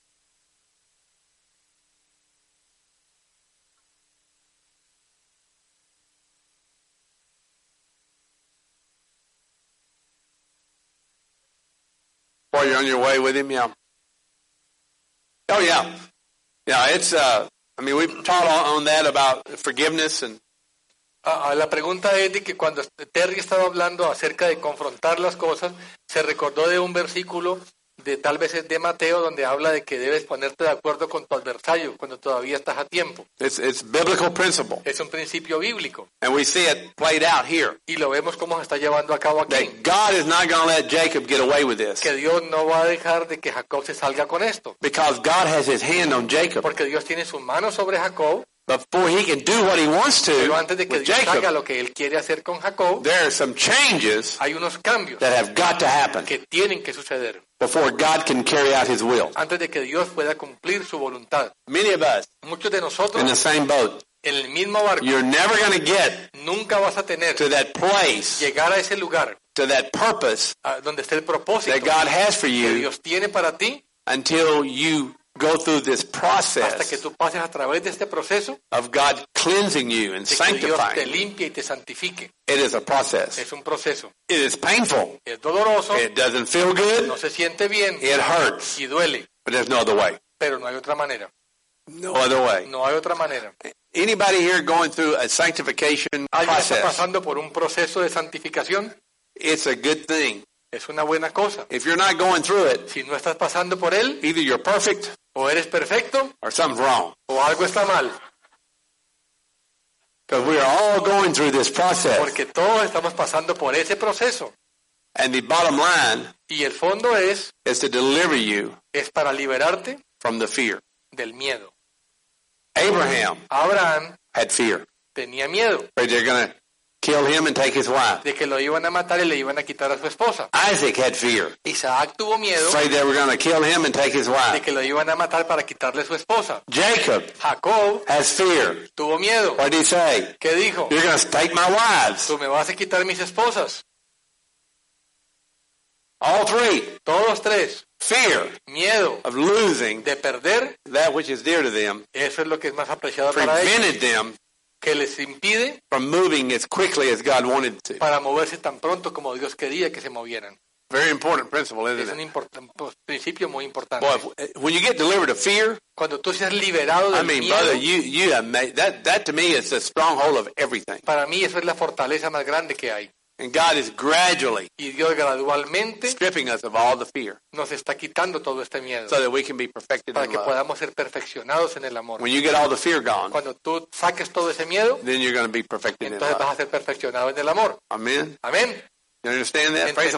While you're on your way with him, yeah. Oh, yeah. Yeah, it's, uh, I mean, we've taught on, on that about forgiveness, and Ah, ah, la pregunta es de que cuando Terry estaba hablando acerca de confrontar las cosas, se recordó de un versículo de tal vez es de Mateo donde habla de que debes ponerte de acuerdo con tu adversario cuando todavía estás a tiempo. it's, it's biblical principle. Es un principio bíblico And we see it played out here. y lo vemos cómo se está llevando a cabo aquí. That God is not going to let Jacob get away with this. Que Dios no va a dejar de que Jacob se salga con esto, Because God has his hand on Jacob. porque Dios tiene su mano sobre Jacob, Before he can do what he wants to pero antes de que with Dios haga Jacob, lo que él quiere hacer con Jacob, there are some changes hay unos cambios that have got to happen que tienen que suceder before God can carry out his will. antes de que Dios pueda cumplir su voluntad. Many of us Muchos de in the nosotros same boat. en el mismo barco You're never going to get nunca vas a tener to that place, llegar a ese lugar to that purpose a donde esté el propósito that God has for que you Dios tiene para ti until you go through this hasta que process tú pases a través de este proceso of God cleansing you and de que Dios te sanctifying you. limpie y te santifique. It is a process. Es un proceso. It is painful. Es doloroso, It doesn't feel good. no se siente bien It hurts. y duele, But there's no other way. pero no hay otra manera. No other way. No hay otra manera. Anybody here going through a sanctification Alguien está process? pasando por un proceso de santificación, It's a good thing. es una buena cosa. If you're not going through it, Si no estás pasando por él, either you're perfect o eres perfecto or something's wrong. o algo está mal, Because we are all going through this process. porque todos estamos pasando por ese proceso. And the bottom line Y el fondo es, is to deliver you es para liberarte from the fear. del miedo. Abraham Abraham had fear. tenía miedo Afraid they're going to kill him and take his wife. de que lo iban a matar y le iban a quitar a su esposa. Isaac had fear. Isaac tuvo miedo Afraid they were going to kill him and take his de wife. que lo iban a matar para quitarle su esposa. Jacob Jacob has fear. tuvo miedo. What did he say? ¿Qué dijo? You're going to take my wives. Tú me vas a quitar mis esposas. All three. Todos tres. Fear Miedo of losing de perder, that which is dear to them eso es lo que es más apreciado para ellos, prevented them que les impide from moving as quickly as God wanted to. para moverse tan pronto como Dios quería que se movieran. Very important principle, Es isn't un it? import- un principio muy importante. Boy, if, when you get delivered of fear, Cuando tú seas liberado I del mean, miedo, brother, you you have made that. That to me is the stronghold of everything. para mí eso es la fortaleza más grande que hay. And God is gradually Y Dios gradualmente stripping us of all the fear, nos está quitando todo este miedo so that we can be perfected para in que love. podamos ser perfeccionados en el amor. When you get all the fear gone, Cuando tú saques todo ese miedo, then you're going to be perfected in entonces vas love. a ser perfeccionado en el amor. Amen. Amén. You understand that? Praise the